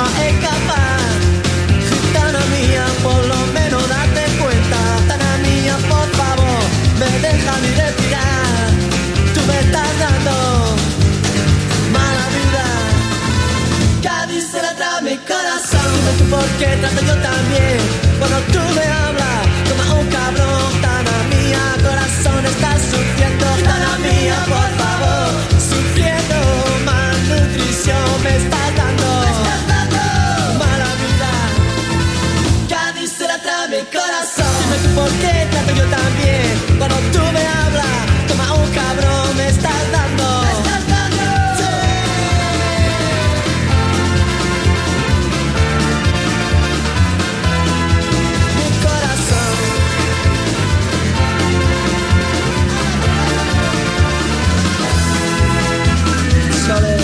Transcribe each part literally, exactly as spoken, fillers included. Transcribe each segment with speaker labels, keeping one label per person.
Speaker 1: a escapar. Gitana mía, por lo menos date cuenta. Gitana mía, por favor, me deja ni respirar. Tú me estás dando mala vida. Cádiz se la trae mi corazón. Dime tú por qué trato yo también. Cuando tú me hablas como un cabrón. Gitana mía, corazón está sufriendo. Gitana mía, por favor, sufriendo. Malnutrición me estás dando, me estás dando mala vida. Cádiz se la trae mi corazón. Dime tú por qué trato yo también. Cuando tú me hablas como un cabrón me estás dando, me estás dando. Sí. Mi corazón. Sole.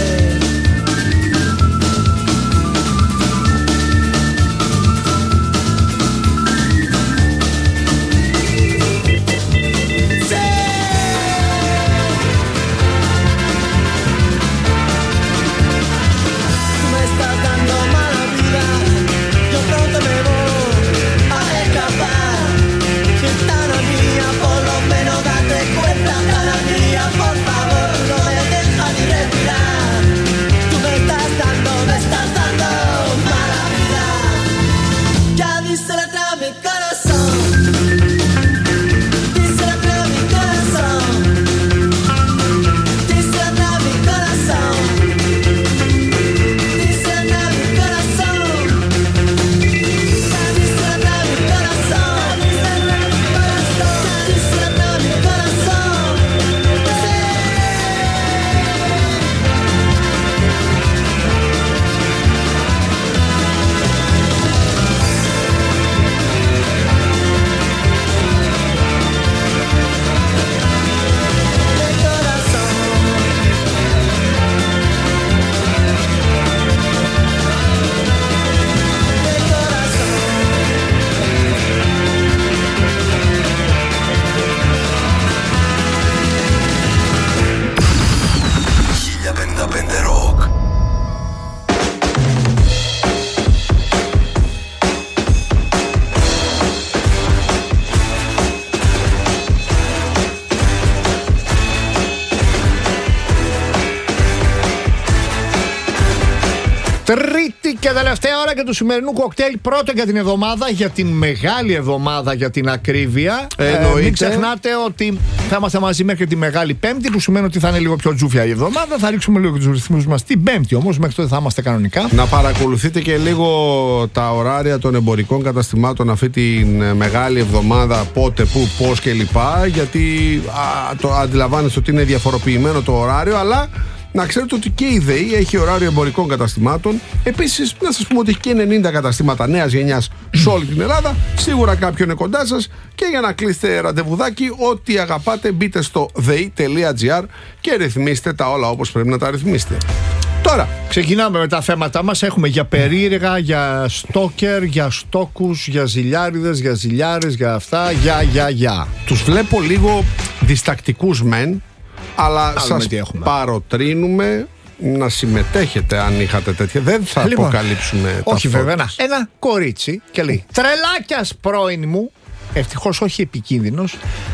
Speaker 2: Τρίτη και τελευταία ώρα και του σημερινού κοκτέιλ. Πρώτο για την εβδομάδα, για την μεγάλη εβδομάδα, για την ακρίβεια. Ε, μην ξεχνάτε ότι θα είμαστε μαζί μέχρι τη Μεγάλη Πέμπτη, που σημαίνει ότι θα είναι λίγο πιο τζούφια η εβδομάδα. Θα ρίξουμε λίγο του ρυθμούς μας την Πέμπτη, όμως μέχρι τότε θα είμαστε κανονικά.
Speaker 3: Να παρακολουθείτε και λίγο τα ωράρια των εμπορικών καταστημάτων αυτή τη μεγάλη εβδομάδα, πότε, πού, πώς κλπ. Γιατί α, το αντιλαμβάνεστε ότι είναι διαφοροποιημένο το ωράριο, αλλά να ξέρετε ότι και η ΔΕΗ έχει ωράριο εμπορικών καταστημάτων. Επίσης, να σας πούμε ότι έχει και ενενήντα καταστήματα νέας γενιάς σε όλη την Ελλάδα. Σίγουρα κάποιο είναι κοντά σας. Και για να κλείσετε ραντεβουδάκι, ό,τι αγαπάτε, μπείτε στο δei τελεία τζι άρ και ρυθμίστε τα όλα όπως πρέπει να τα ρυθμίσετε. Τώρα,
Speaker 2: ξεκινάμε με τα θέματα μας. Έχουμε για περίεργα, για στόκερ, για στόκους, για ζηλιάριδες, για ζηλιάρες, για αυτά, για, για, για.
Speaker 3: Τους βλέπω λίγο διστακτικούς μεν, αλλά σας παροτρύνουμε να συμμετέχετε αν είχατε τέτοια. Δεν θα λοιπόν αποκαλύψουμε τα
Speaker 2: όχι
Speaker 3: φώτα.
Speaker 2: βέβαια, να. Ένα κορίτσι και λέει: τρελάκιας πρώην μου, ευτυχώς όχι επικίνδυνος,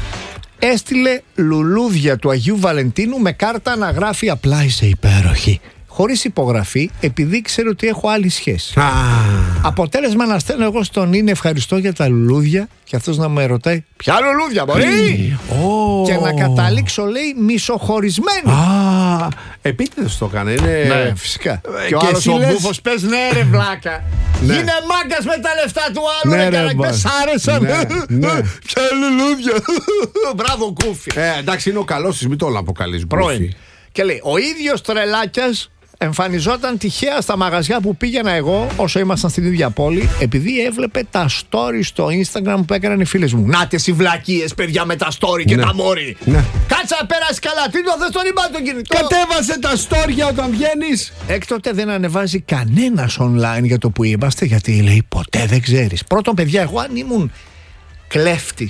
Speaker 2: έστειλε λουλούδια του Αγίου Βαλεντίνου με κάρτα να γράφει απλά είσαι υπέροχη, χωρίς υπογραφή, επειδή ξέρω ότι έχω άλλη σχέση. Ah. Αποτέλεσμα να στέλνω εγώ στον είναι ευχαριστώ για τα λουλούδια και αυτός να με ρωτάει ποια λουλούδια μπορεί oh. και να καταλήξω, λέει, μισοχωρισμένη.
Speaker 3: Ah. Επίτηδες το έκανε. Είναι...
Speaker 2: Ναι, φυσικά. Ε, και ο άλλος ο μπούφος πες ναι ρε βλάκα. Ναι. Είναι μάγκας με τα λεφτά του άλλου. Ναι, ρε καλά, πες άρεσαν. Ναι, ναι. Ποια λουλούδια. Μπράβο Κούφι.
Speaker 3: Ε, εντάξει, είναι ο καλός της, μην το αποκαλείς
Speaker 2: πρώην. Και λέει, ο ίδιος τρελάκιας εμφανιζόταν τυχαία στα μαγαζιά που πήγαινα εγώ όσο ήμασταν στην ίδια πόλη, επειδή έβλεπε τα story στο Instagram που έκαναν οι φίλες μου. Νάτες οι βλακίες, παιδιά, με τα story και ναι. τα μόρι. Ναι. Κάτσα να πέρασε καλά. Τι το θες τον είπα τον κινητό.
Speaker 3: Κατέβασε τα story όταν βγαίνεις.
Speaker 2: Έκτοτε δεν ανεβάζει κανένας online για το που είμαστε, γιατί λέει ποτέ δεν ξέρεις. Πρώτον, παιδιά, εγώ αν ήμουν κλέφτης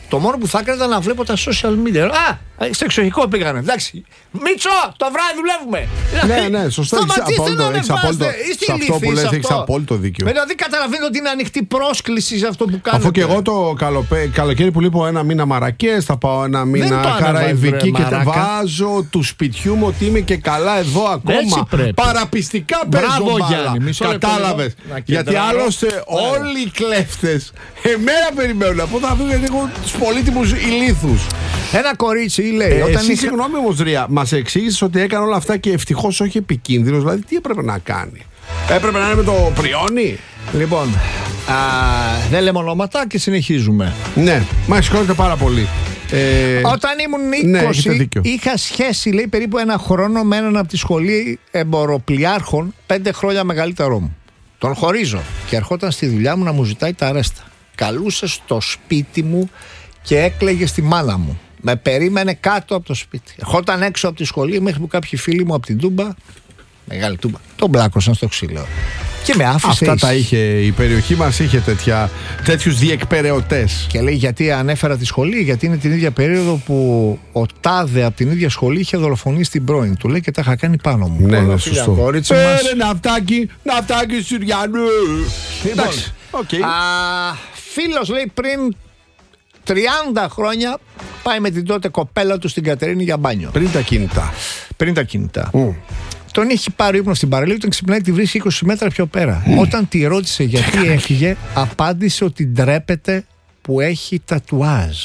Speaker 2: Το μόνο που θα έκανα ήταν να βλέπω τα social media. Α, στο εξωτερικό πήγανε. Εντάξει. Μίτσο, το βράδυ δουλεύουμε.
Speaker 3: Ναι, ναι, σωστό.
Speaker 2: Σταματήστε να ανεβάζετε.
Speaker 3: Σε αυτό που λες έχεις απόλυτο δίκιο.
Speaker 2: Δηλαδή καταλαβαίνετε ότι είναι ανοιχτή πρόσκληση σε αυτό που κάνετε.
Speaker 3: Αφού και εγώ το καλοπέ, καλοκαίρι που λείπω ένα μήνα Μαρακές, θα πάω ένα μήνα Καραϊβική και τα βάζω του σπιτιού μου ότι είμαι και καλά εδώ ακόμα. Παραπιστικά παίζω μπάλα. Κατάλαβες. Γιατί άλλωστε όλοι οι κλέφτες εμένα περιμένουν. Από θα φύγω γιατί έχω τους πολύτιμους ηλίθους.
Speaker 2: Ένα κορίτσι λέει.
Speaker 3: Ε,
Speaker 2: όταν
Speaker 3: εσύ
Speaker 2: είχε...
Speaker 3: συγγνώμη όμως Ρία, μας εξήγησες ότι έκανε όλα αυτά και ευτυχώς όχι επικίνδυνος. Δηλαδή τι έπρεπε να κάνει? Έπρεπε να είναι με το πριόνι?
Speaker 2: Λοιπόν, α, δεν λέμε ονόματα και συνεχίζουμε.
Speaker 3: Ναι, μα συγχωρείτε πάρα πολύ. Ε,
Speaker 2: Όταν ήμουν είκοσι,
Speaker 3: ναι,
Speaker 2: είχα σχέση λέει περίπου ένα χρόνο με έναν από τη σχολή εμποροπλιάρχων, πέντε χρόνια μεγαλύτερό μου. Τον χωρίζω και ερχόταν στη δουλειά μου να μου ζητάει τα ρέστα. Καλούσε στο σπίτι μου και έκλαιγε στη μάνα μου. Με περίμενε κάτω από το σπίτι. Ερχόταν έξω από τη σχολή μέχρι που κάποιοι φίλοι μου από την Τούμπα, μεγάλη Τούμπα, τον μπλάκωσαν στο ξύλο. Και με άφησε.
Speaker 3: Αυτά
Speaker 2: ίσως.
Speaker 3: τα είχε η περιοχή μας, είχε τέτοια, τέτοιους διεκπεραιωτές.
Speaker 2: Και λέει γιατί ανέφερα τη σχολή, γιατί είναι την ίδια περίοδο που ο τάδε από την ίδια σχολή είχε δολοφονήσει την πρώην του. Λέει και τα είχα κάνει πάνω μου.
Speaker 3: Ναι, ναι, σωστό.
Speaker 2: Κορίτσι
Speaker 3: Πέρε
Speaker 2: μας.
Speaker 3: ναυτάκι, ναυτάκι Συριανού.
Speaker 2: Λοιπόν,
Speaker 3: Εντάξει, okay.
Speaker 2: α, φίλος λέει πριν τριάντα χρόνια πάει με την τότε κοπέλα του στην Κατερίνη για μπάνιο.
Speaker 3: Πριν τα κινητά.
Speaker 2: Πριν τα κινητά.
Speaker 3: Mm.
Speaker 2: Τον έχει πάρει ύπνο στην παραλία, όταν ξυπνάει τη βρίσκει είκοσι μέτρα πιο πέρα. Mm. Όταν τη ρώτησε γιατί έφυγε, απάντησε ότι ντρέπεται που έχει τατουάζ.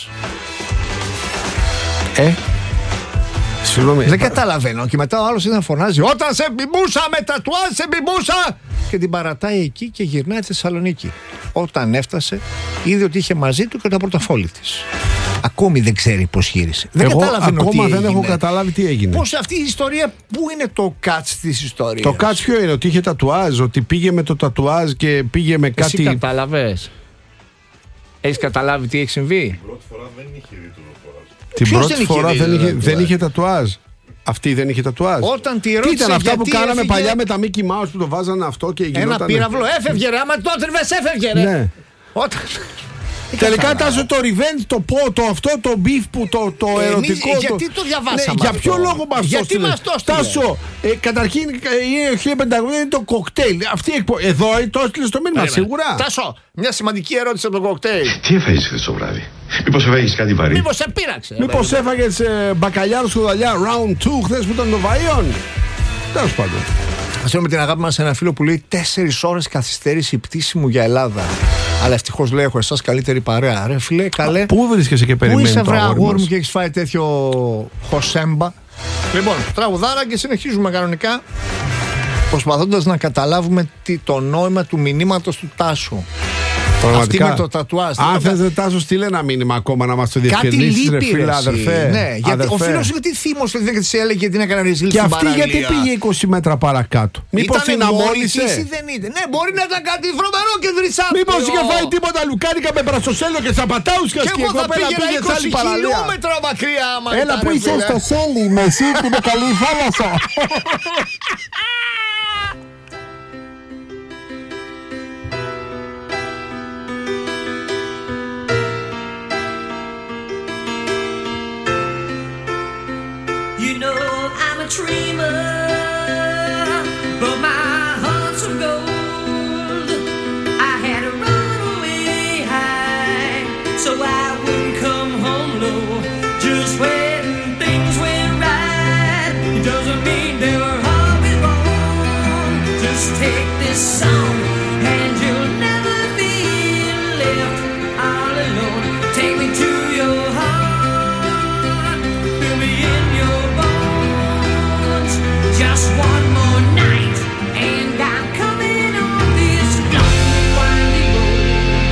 Speaker 3: Ε, συγγνώμη.
Speaker 2: Δεν καταλαβαίνω. Και μετά ο άλλος ήταν να φωνάζει: όταν σε μπιμπούσα με τατουάζ, σε μπιμπούσα! Και την παρατάει εκεί και γυρνάει στη Θεσσαλονίκη. Όταν έφτασε, είδε ότι είχε μαζί του και το πορτοφόλι της. Ακόμη δεν ξέρει πώς γύρισε. Δεν
Speaker 3: Εγώ
Speaker 2: καταλαβαίνω
Speaker 3: ακόμα
Speaker 2: τι
Speaker 3: δεν
Speaker 2: έγινε.
Speaker 3: έχω καταλάβει τι έγινε.
Speaker 2: Πώς αυτή η ιστορία, πού είναι το κάτς της ιστορίας?
Speaker 3: Το κάτς ποιο είναι? Ότι είχε τατουάζ, ότι πήγε με το τατουάζ και πήγε με κάτι.
Speaker 2: Εσύ κατάλαβες? Έχεις καταλάβει τι έχει συμβεί?
Speaker 4: Την πρώτη φορά δεν είχε δει το τατουάζ.
Speaker 3: Την
Speaker 2: Ποιος
Speaker 3: πρώτη
Speaker 2: δεν είχε
Speaker 3: φορά
Speaker 2: δει
Speaker 3: δεν
Speaker 2: το
Speaker 3: είχε,
Speaker 2: τατουάζ?
Speaker 3: δεν είχε τατουάζ. Αυτή δεν είχε τατουάζ.
Speaker 2: Όταν τη
Speaker 3: Τι
Speaker 2: ρώτησε
Speaker 3: ήταν αυτά που
Speaker 2: γιατί
Speaker 3: κάναμε
Speaker 2: έφυγε,
Speaker 3: παλιά με τα Mickey Mouse που το βάζανε αυτό και γινόταν.
Speaker 2: ένα πύραυλο, έφευγε ρε, άμα το τριβες έφευγε ρε.
Speaker 3: Ναι.
Speaker 2: Όταν...
Speaker 3: Τελικά τάσο το revenge, το πω, το αυτό, το beef που το, το
Speaker 2: Εμείς,
Speaker 3: ερωτικό.
Speaker 2: γιατί το διαβάσαμε
Speaker 3: για
Speaker 2: αυτό?
Speaker 3: ποιο λόγο μας το
Speaker 2: Γιατί
Speaker 3: στείλε?
Speaker 2: μας το στείλε?
Speaker 3: Τάσο, ε, καταρχήν η χίλια πεντακόσια είναι το κοκτέιλ. Αυτή η εκπο... Εδώ το έστειλε στο μήνυμα, σίγουρα.
Speaker 2: Τάσο, μια σημαντική ερώτηση από το κοκτέιλ.
Speaker 4: Τι έφαγες χθες το βράδυ? Μήπως έφαγες κάτι βαρύ?
Speaker 2: Μήπως σε πείραξε?
Speaker 3: Μήπως έφαγες ε, μπακαλιάρο σκουδαλιά round two χθες που ήταν το Βαϊόν? Τέλος πάντων.
Speaker 2: Στέλνουμε την αγάπη μας σε ένα φίλο που λέει τέσσερις ώρες καθυστέρηση η πτήση μου για Ελλάδα. Αλλά ευτυχώς λέει έχω εσάς καλύτερη παρέα. Ρε φίλε, καλέ.
Speaker 3: Πού βρίσκεσαι και
Speaker 2: Πού
Speaker 3: περιμένει
Speaker 2: είσαι
Speaker 3: το
Speaker 2: βρε
Speaker 3: αγόρι
Speaker 2: αγόρι μου
Speaker 3: μας?
Speaker 2: και έχεις φάει τέτοιο χωσέμπα? Λοιπόν, τραγουδάρα και συνεχίζουμε κανονικά, προσπαθώντας να καταλάβουμε τι, το νόημα του μηνύματος του Τάσου.
Speaker 3: Πραγματικά.
Speaker 2: Αυτή με το τατουάζ.
Speaker 3: Αν θες δεν Τάσο, στείλε ένα μήνυμα ακόμα να μας το
Speaker 2: Κάτι
Speaker 3: διευκρινίσεις, ρε
Speaker 2: λείπει
Speaker 3: φίλε,
Speaker 2: ρε,
Speaker 3: αδερφέ.
Speaker 2: εσύ. Ναι, γιατί
Speaker 3: αδερφέ.
Speaker 2: ο φίλος σου γιατί θύμωσε, δεν της έλεγε γιατί να έκανε ριζίλ
Speaker 3: Και
Speaker 2: στην
Speaker 3: αυτή
Speaker 2: παραλία.
Speaker 3: γιατί πήγε είκοσι μέτρα παρακάτω? Μήπως την αμόλυσε?
Speaker 2: Δεν είναι. Ναι, μπορεί να ήταν κάτι βρωμερό και δρυσάφιο.
Speaker 3: Μήπως είχε φάει τίποτα λουκάνικα με πρασοσέλο και τσαπατάουσκας
Speaker 2: Και
Speaker 3: και η
Speaker 2: εγώ θα
Speaker 3: κοπέλα
Speaker 2: πήγαινα
Speaker 3: πήγε σε
Speaker 2: είκοσι
Speaker 3: άλλη παραλία?
Speaker 2: χιλιόμετρα μακριά. άμα
Speaker 3: Έλα
Speaker 2: ήταν,
Speaker 3: που
Speaker 2: ρε,
Speaker 3: είσαι
Speaker 2: φίλε.
Speaker 3: στο Σέλι, με εσύ την καλή θάλασσα.
Speaker 5: You know I'm a dreamer, but my heart's of gold. I had to run away high, so I wouldn't come home low. Just when things went right, it doesn't mean they were always wrong. Just take this song, and you'll never be left all alone. Take me to your heart, fill me in your just one more night, and I'm coming on this long, winding road.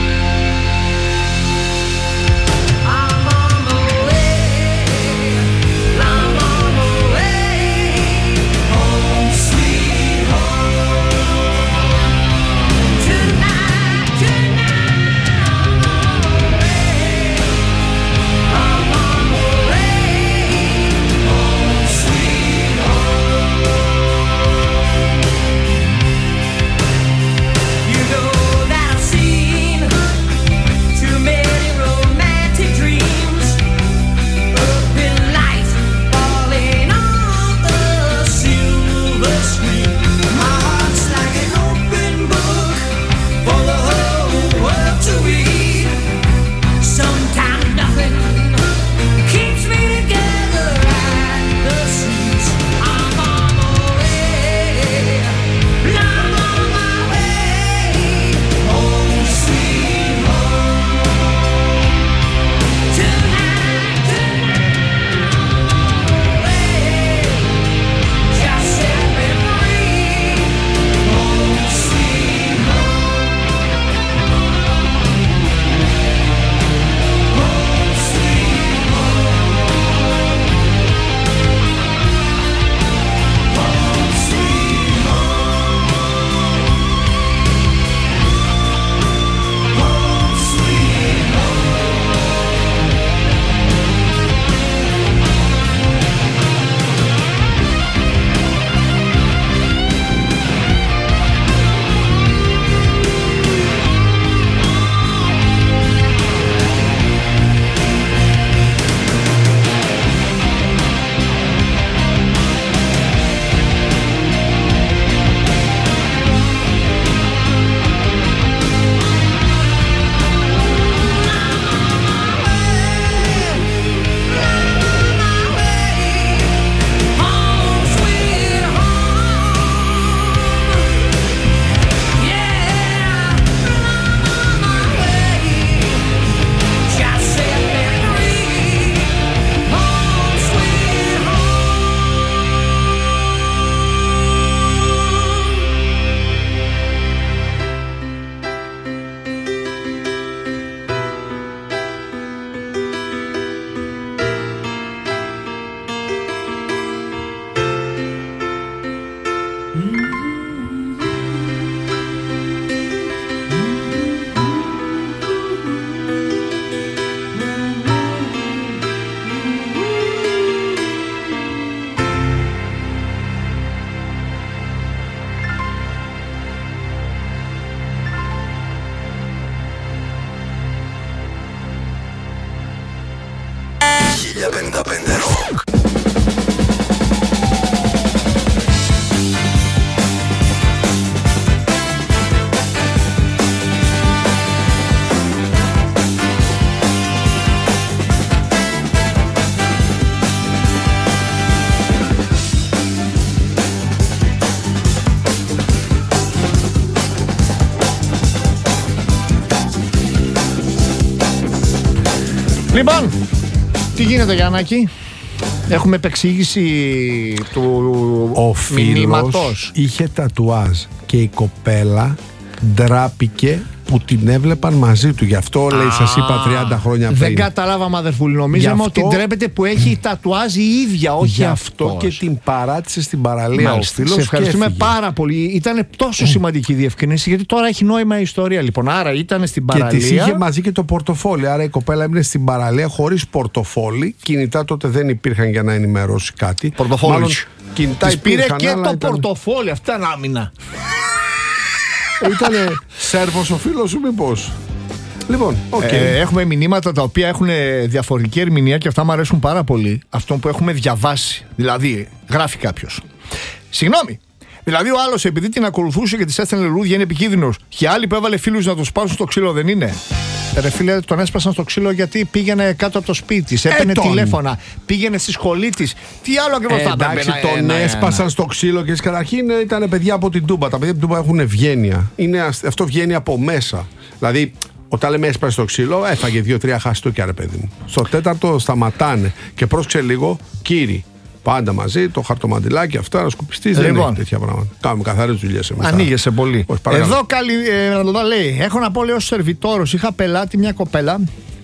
Speaker 5: I'm on my way, I'm on my way, home sweet home. Tonight, tonight.
Speaker 2: Λοιπόν, τι γίνεται Γιαννάκη? Έχουμε επεξήγηση του
Speaker 3: Ο φίλος
Speaker 2: μηνύματος.
Speaker 3: είχε τατουάζ και η κοπέλα ντράπηκε που την έβλεπαν μαζί του. Γι' αυτό λέει, σας είπα τριάντα χρόνια πριν.
Speaker 2: Δεν καταλάβαμε, αδερφούλη. Νομίζαμε
Speaker 3: αυτό-
Speaker 2: ότι ντρέπεται που έχει τατουάζ η ίδια, όχι
Speaker 3: Γι'
Speaker 2: αυτό.
Speaker 3: αυτό και την παράτησε στην παραλία
Speaker 2: Μάλιστα.
Speaker 3: ο φίλος.
Speaker 2: Σε ευχαριστούμε
Speaker 3: και έφυγε.
Speaker 2: πάρα πολύ. Ήταν τόσο σημαντική η διευκρίνηση, γιατί τώρα έχει νόημα η ιστορία. Λοιπόν, άρα ήταν στην
Speaker 3: Και
Speaker 2: παραλία.
Speaker 3: τη είχε μαζί και το πορτοφόλι. Άρα η κοπέλα έμεινε στην παραλία χωρίς πορτοφόλι. Κινητά τότε δεν υπήρχαν για να ενημερώσει κάτι.
Speaker 2: Πορτοφόλι.
Speaker 3: Μάλλον κινητά
Speaker 2: Της πήρε
Speaker 3: υπήρχαν,
Speaker 2: και
Speaker 3: αλλά
Speaker 2: το
Speaker 3: ήταν...
Speaker 2: πορτοφόλι. Αυτά να άμυνα.
Speaker 3: Ήτανε Σέρβος ο φίλος σου, μήπως? Λοιπόν, οκ.
Speaker 2: Ε, έχουμε μηνύματα τα οποία έχουν διαφορετική ερμηνεία και αυτά μου αρέσουν πάρα πολύ. Αυτό που έχουμε διαβάσει. Δηλαδή, γράφει κάποιο. Συγγνώμη. Δηλαδή, ο άλλο επειδή την ακολουθούσε και τη έστελνε λουλούδια είναι επικίνδυνο. Και άλλοι που έβαλε φίλου να τον σπάσουν στο ξύλο δεν είναι. Ρε φίλε, τον έσπασαν στο ξύλο γιατί πήγαινε κάτω από το σπίτι τη, έπαιρνε
Speaker 3: τον.
Speaker 2: τηλέφωνα, πήγαινε στη σχολή τη. Τι άλλο ακριβώ
Speaker 3: Ε,
Speaker 2: θα έπαιρνε.
Speaker 3: εντάξει,
Speaker 2: ένα-
Speaker 3: τον
Speaker 2: ένα-
Speaker 3: έσπασαν στο ξύλο και καταρχήν ήταν παιδιά από την Τούμπα. Τα παιδιά από την Τούμπα έχουν ευγένεια. Είναι, ασ- αυτό βγαίνει από μέσα. Δηλαδή, όταν λέμε έσπασε στο ξύλο, έφαγε δύο-τρία χαστούκια, ρε παιδί μου. Στο τέταρτο σταματάνε και πρόσεξε λίγο, κύριοι. Πάντα μαζί, το χαρτομαντιλάκι, αυτά, να σκουπιστεί. Δεν
Speaker 2: Λοιπόν.
Speaker 3: έχει τέτοια πράγματα. Κάνουμε καθαρές δουλειές εμείς.
Speaker 2: Ανοίγεσαι πολύ.
Speaker 3: Όχι, παρακαλώ.
Speaker 2: Εδώ καλή, ε, λέει, έχω να πω, λέει, ως σερβιτόρος, είχα πελάτη μια κοπέλα.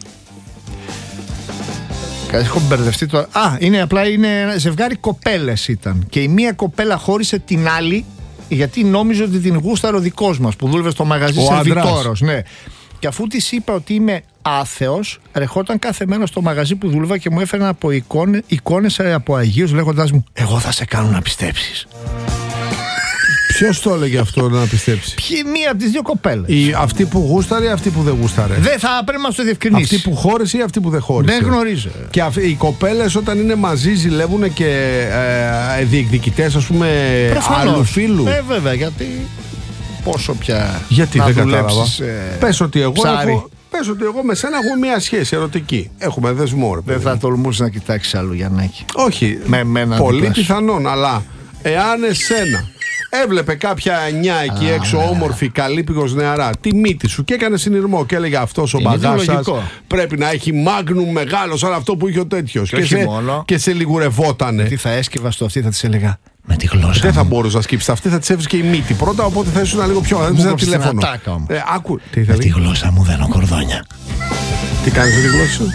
Speaker 2: Έχω μπερδευτεί τώρα. Α, είναι απλά είναι ένα ζευγάρι κοπέλες ήταν. Και η μία κοπέλα χώρισε την άλλη γιατί νόμιζε ότι την γούσταρε ο δικός μας που δούλευε στο μαγαζί
Speaker 3: Ο
Speaker 2: σερβιτόρος. Ναι. Και αφού της είπα ότι είμαι άθεος, ρεχόταν κάθε μέρα στο μαγαζί που δούλευα και μου έφεραν από εικόνες, εικόνες από Αγίους λέγοντας μου, εγώ θα σε κάνω να πιστέψεις.
Speaker 3: Ποιος το έλεγε αυτό να πιστέψει?
Speaker 2: Ποιη μία από τις δύο κοπέλες.
Speaker 3: Η, αυτή που γούσταρε ή αυτή που δεν γούσταρε?
Speaker 2: Δεν θα πρέπει να μας το διευκρινίσει.
Speaker 3: Αυτή που χώρισε ή αυτή που δεν χώρισε?
Speaker 2: Δεν γνωρίζω.
Speaker 3: Και αυ- οι κοπέλες όταν είναι μαζί ζηλεύουν και ε, διεκδικητές, ας πούμε,
Speaker 2: Προφανώς.
Speaker 3: άλλου φίλου.
Speaker 2: Ε, βέβαια, γιατί πόσο πια
Speaker 3: Γιατί
Speaker 2: να
Speaker 3: δεν κατάλαβα.
Speaker 2: δουλέψεις, ε,
Speaker 3: Πες ότι εγώ
Speaker 2: ψάρι.
Speaker 3: έχω, πες ότι εγώ με σένα έχω μια σχέση ερωτική. Έχουμε δεσμό, ρε
Speaker 2: Δεν
Speaker 3: παιδί.
Speaker 2: θα τολμούσε να κοιτάξει άλλο Γιαννάκη.
Speaker 3: Όχι,
Speaker 2: Με εμένα
Speaker 3: πολύ
Speaker 2: δίπλα σου.
Speaker 3: πιθανόν, αλλά εάν εσένα έβλεπε κάποια εννιά εκεί έξω, όμορφη, καλύπηγος νεαρά, τη μύτη σου και έκανε συνειρμό και έλεγε αυτός ο
Speaker 2: Είναι
Speaker 3: μπαγκάσας
Speaker 2: λογικό.
Speaker 3: πρέπει να έχει μάγνουμ μεγάλο σαν αυτό που είχε ο τέτοιος.
Speaker 2: Και
Speaker 3: Και,
Speaker 2: όχι
Speaker 3: σε,
Speaker 2: μόνο.
Speaker 3: και σε λιγουρευότανε.
Speaker 2: Τι θα έσκυβα στο αυτή, θα τη έλεγα με τη γλώσσα.
Speaker 3: Δεν θα
Speaker 2: μου.
Speaker 3: μπορούσε να σκύψει αυτή, θα τη έβρισκε η μύτη πρώτα, οπότε θα ήσουν λίγο πιο. Δεν
Speaker 2: Μου
Speaker 3: ψάχνει
Speaker 2: κόψεις την
Speaker 3: τηλέφωνο.
Speaker 2: ατάκα όμως.
Speaker 3: Ε, άκου. Τι
Speaker 2: Με τη
Speaker 3: θέλει,
Speaker 2: γλώσσα μου δένω κορδόνια.
Speaker 3: τι κάνει με τη γλώσσα σου.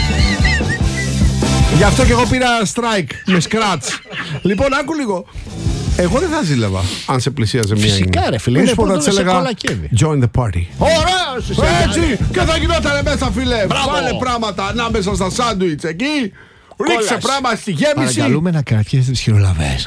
Speaker 3: Γι' αυτό και εγώ πήρα strike με scratch. Λοιπόν, άκου λίγο. Εγώ δεν θα ζήλευα αν σε πλησίαζε μια
Speaker 2: Φυσικά,
Speaker 3: γυναίκα.
Speaker 2: ρε φίλε,
Speaker 3: Μη
Speaker 2: είναι
Speaker 3: σου πω, θα
Speaker 2: πρώτο
Speaker 3: της
Speaker 2: σε
Speaker 3: έλεγα
Speaker 2: κολακεύει.
Speaker 3: join the party.
Speaker 2: Ωραίος είσαι,
Speaker 3: Έτσι!
Speaker 2: Γιάννη.
Speaker 3: Και θα γινότανε μέσα, φίλε.
Speaker 2: Μπράβο.
Speaker 3: Βάλε πράγματα ανάμεσα στα σάντουιτς εκεί. Ρίξε
Speaker 2: Κόλας.
Speaker 3: πράγμα στη γέμιση.
Speaker 2: Παρακαλούμε να κρατιέστε τις χειρολαβές.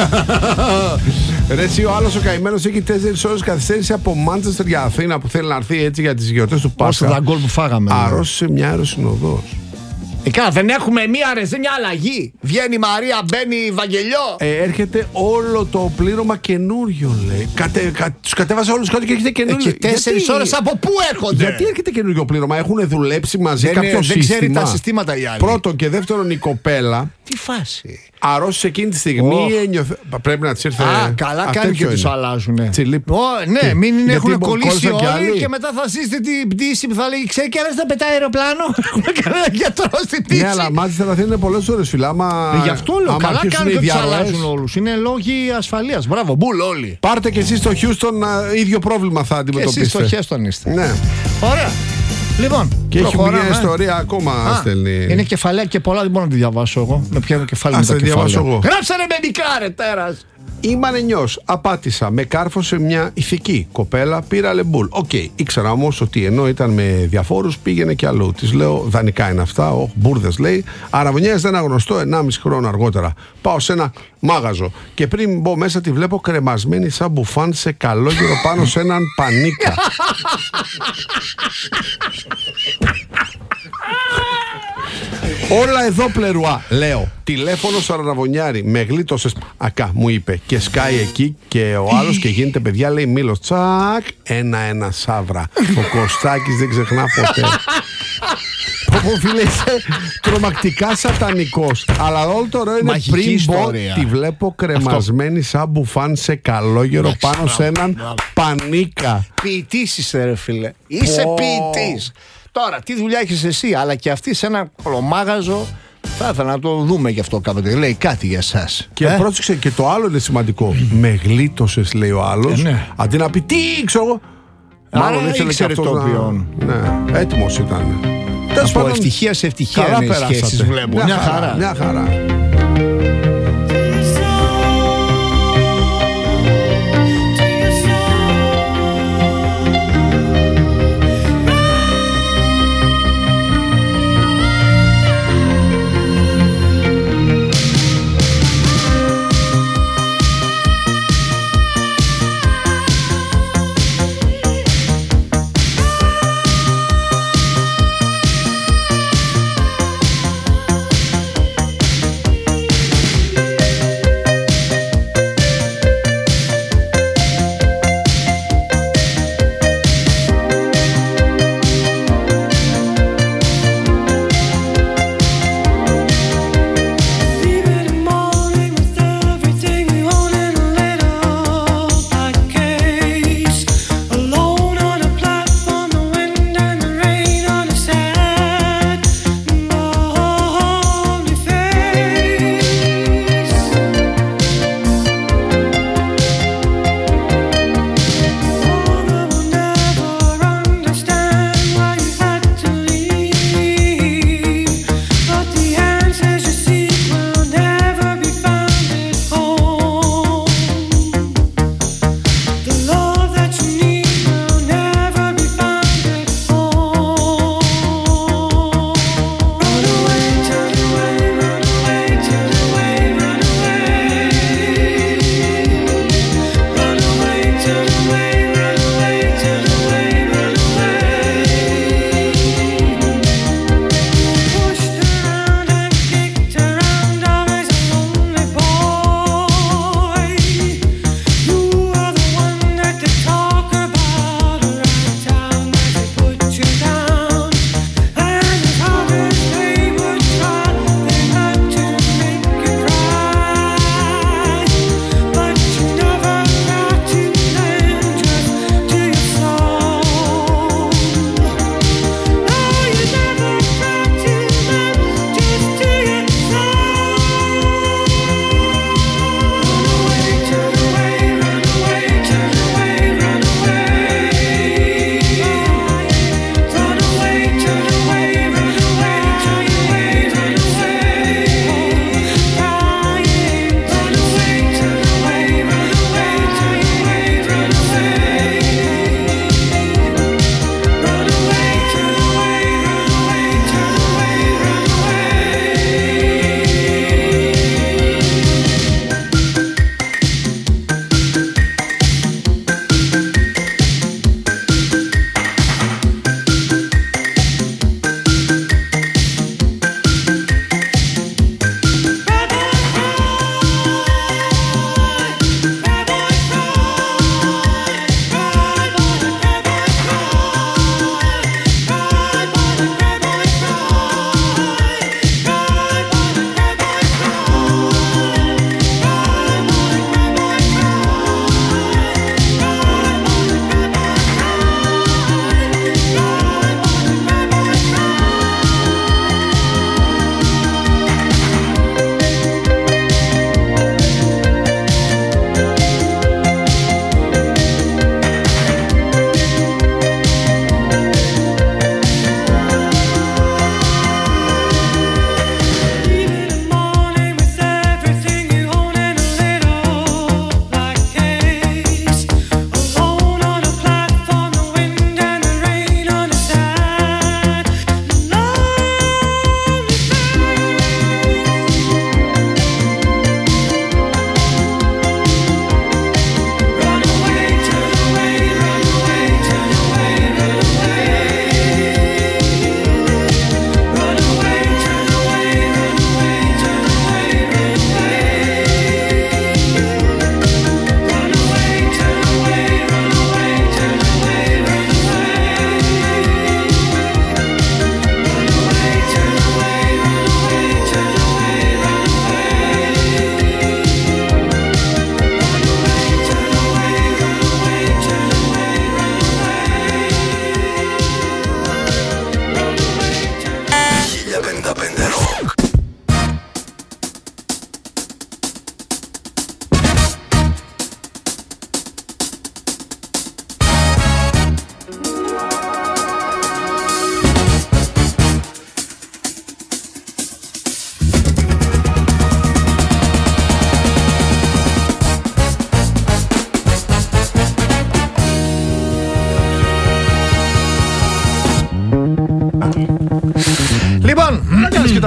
Speaker 3: Ρε εσύ, ο άλλος ο καημένος έχει τέσσερις ώρες καθυστέρηση από Μάντσεστερ για Αθήνα που θέλει να έρθει έτσι για τις γιορτές του
Speaker 2: Όσο
Speaker 3: Πάσχα.
Speaker 2: τα γκολ που φάγαμε.
Speaker 3: Αρρώστησε μια αεροσυνοδός.
Speaker 2: Ε, καλά, δεν έχουμε μία ρεζέ, μια αλλαγή. Βγαίνει η Μαρία, μπαίνει η Βαγγελιό.
Speaker 3: Ε, έρχεται όλο το πλήρωμα καινούριο, λέει. Κατε, κα, τους κατέβασε όλους κάτω και έρχεται
Speaker 2: Ε,
Speaker 3: καινούριο.
Speaker 2: και τέσσερις
Speaker 3: Γιατί-
Speaker 2: ώρες από πού έρχονται.
Speaker 3: Γιατί έρχεται καινούριο πλήρωμα, έχουν δουλέψει μαζί
Speaker 2: Δεν,
Speaker 3: κάποιο
Speaker 2: δεν
Speaker 3: σύστημα.
Speaker 2: ξέρει τα συστήματα οι άλλοι.
Speaker 3: Πρώτον και δεύτερον, η κοπέλα
Speaker 2: Τι φάση.
Speaker 3: αρρώστησε εκείνη τη στιγμή.
Speaker 2: Ωχ.
Speaker 3: Ένιωθε... Πρέπει να τη ήρθε.
Speaker 2: Α, καλά
Speaker 3: Α,
Speaker 2: κάνει και
Speaker 3: τέτοιο
Speaker 2: τους
Speaker 3: είναι.
Speaker 2: αλλάζουνε.
Speaker 3: Τσιλίπ.
Speaker 2: Ω, ναι,
Speaker 3: Τι?
Speaker 2: μην είναι,
Speaker 3: Γιατί
Speaker 2: έχουν
Speaker 3: μπο-
Speaker 2: κολλήσει
Speaker 3: κόλλησαν και
Speaker 2: όλοι
Speaker 3: άλλοι.
Speaker 2: και μετά θα ζήσετε την πτήση που θα λέει ξέρει και ένας να πετάει αεροπλάνο. Έχουμε κανένα γιατρό στην πτήση.
Speaker 3: Ναι, αλλά μάλιστα θα είναι πολλές ώρες, φίλα. Άμα,
Speaker 2: Ε, Γι' αυτό λέω,
Speaker 3: άμα
Speaker 2: καλά
Speaker 3: αρχίσουν
Speaker 2: κάνουν
Speaker 3: οι
Speaker 2: και τους
Speaker 3: διαρροές,
Speaker 2: αλλάζουν όλους. Είναι λόγοι ασφαλείας. Μπράβο, μπουλ όλοι.
Speaker 3: πάρτε και εσείς στο Χιούστον α, ίδιο πρόβλημα θα
Speaker 2: Και εσείς
Speaker 3: αντιμετωπίσετε.
Speaker 2: στο Χέστον είστε.
Speaker 3: Ναι.
Speaker 2: Ωραία. Λοιπόν,
Speaker 3: Και έχει
Speaker 2: προχωράμε.
Speaker 3: μια ιστορία ακόμα
Speaker 2: Α,
Speaker 3: στέλνει.
Speaker 2: είναι κεφαλαία και πολλά, δεν μπορώ να τη διαβάσω εγώ. Με πιάνω κεφάλι
Speaker 3: Ας
Speaker 2: με τα
Speaker 3: τη διαβάσω
Speaker 2: κεφάλαια.
Speaker 3: εγώ.
Speaker 2: Γράψε ρε μεντικά ρε τέρας.
Speaker 3: Είμαι ανενιός, απάτησα, με κάρφωσε μια ηθική κοπέλα, πήρα λεμπούλ. Οκ, ήξερα όμως ότι ενώ ήταν με διαφόρους πήγαινε και αλλού. Της λέω δανεικά είναι αυτά, ο μπουρδες λέει. Αραβωνιάζεται ένα γνωστό ενάμιση χρόνο αργότερα. Πάω σε ένα μάγαζο και πριν μπω μέσα τη βλέπω κρεμασμένη σαν μπουφάν σε καλόγερο πάνω σε έναν πανίκα. Όλα εδώ πλερουά, λέω. Τηλέφωνο σαραναβωνιάρη. Με γλίτωσες. Ακά, μου είπε. Και σκάει εκεί και ο άλλος και γίνεται παιδιά, λέει Μήλος. Τσακ. Ένα-ένα σαύρα. Ο Κωστάκης δεν ξεχνά ποτέ. Πω φίλε, είσαι τρομακτικά σατανικός. Αλλά όλο το ωραίο είναι
Speaker 2: Μαγική
Speaker 3: πριν
Speaker 2: ιστορία.
Speaker 3: μπω, τη βλέπω κρεμασμένη σαν μπουφάν σε καλόγερο
Speaker 2: Εντάξει,
Speaker 3: πάνω σε
Speaker 2: μπράβο,
Speaker 3: έναν
Speaker 2: μπράβο.
Speaker 3: πανίκα.
Speaker 2: Ποιητής είσαι ρε φίλε. Είσαι
Speaker 3: Πω.
Speaker 2: ποιητής. Τώρα, τι δουλειά έχεις εσύ, αλλά και αυτή σε ένα κολομάγαζο. Θα ήθελα να το δούμε γι' αυτό κάποτε. Λέει κάτι για εσάς.
Speaker 3: Και ε? πρόσεξε και το άλλο είναι σημαντικό. Με γλίτωσες, λέει ο άλλος.
Speaker 2: Ε, ναι.
Speaker 3: Αντί να πει τι ξέρω εγώ. Μάλλον ήθελε και αυτός
Speaker 2: το
Speaker 3: να... Ναι, έτοιμος ήταν.
Speaker 2: Από ευτυχία σε ευτυχία
Speaker 3: καλά
Speaker 2: είναι οι σχέσεις, βλέπω.
Speaker 3: Μια,
Speaker 2: Μια
Speaker 3: χαρά,
Speaker 2: χαρά.
Speaker 3: Μια χαρά.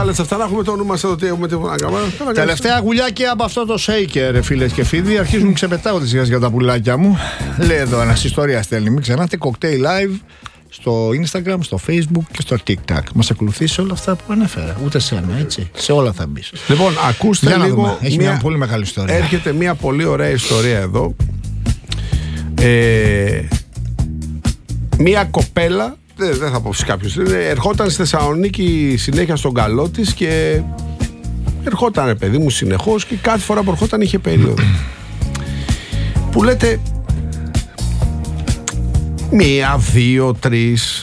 Speaker 3: λες αυτά, να έχουμε το νου μας εδώ, τι έχουμε τίποτα να κάνουμε.
Speaker 2: Τελευταία γουλιάκια από αυτό το shaker, φίλες και φίλοι. Αρχίζουν ξεπετάγονται σιγά για τα πουλάκια μου. Λέει εδώ ένας ιστορία στέλνει. Μην ξεχνάτε, Cocktail Live στο Instagram, στο Facebook και στο TikTok. Μας ακολουθήσει σε όλα αυτά που ανέφερα. Ούτε σένα, έτσι. Σε όλα θα μπεις.
Speaker 3: Λοιπόν, ακούστε
Speaker 2: Για να
Speaker 3: λίγο.
Speaker 2: δούμε. Έχει μια, μια πολύ μεγάλη ιστορία.
Speaker 3: Έρχεται μια πολύ ωραία ιστορία εδώ. Ε, μια κοπέλα, δεν, δεν θα πω σε κάποιους, ερχόταν στη Θεσσαλονίκη συνέχεια στον καλό της και ερχόταν, ρε παιδί μου, συνεχώς και κάθε φορά που ερχόταν είχε περίοδο. Που λέτε μία, δύο, τρεις.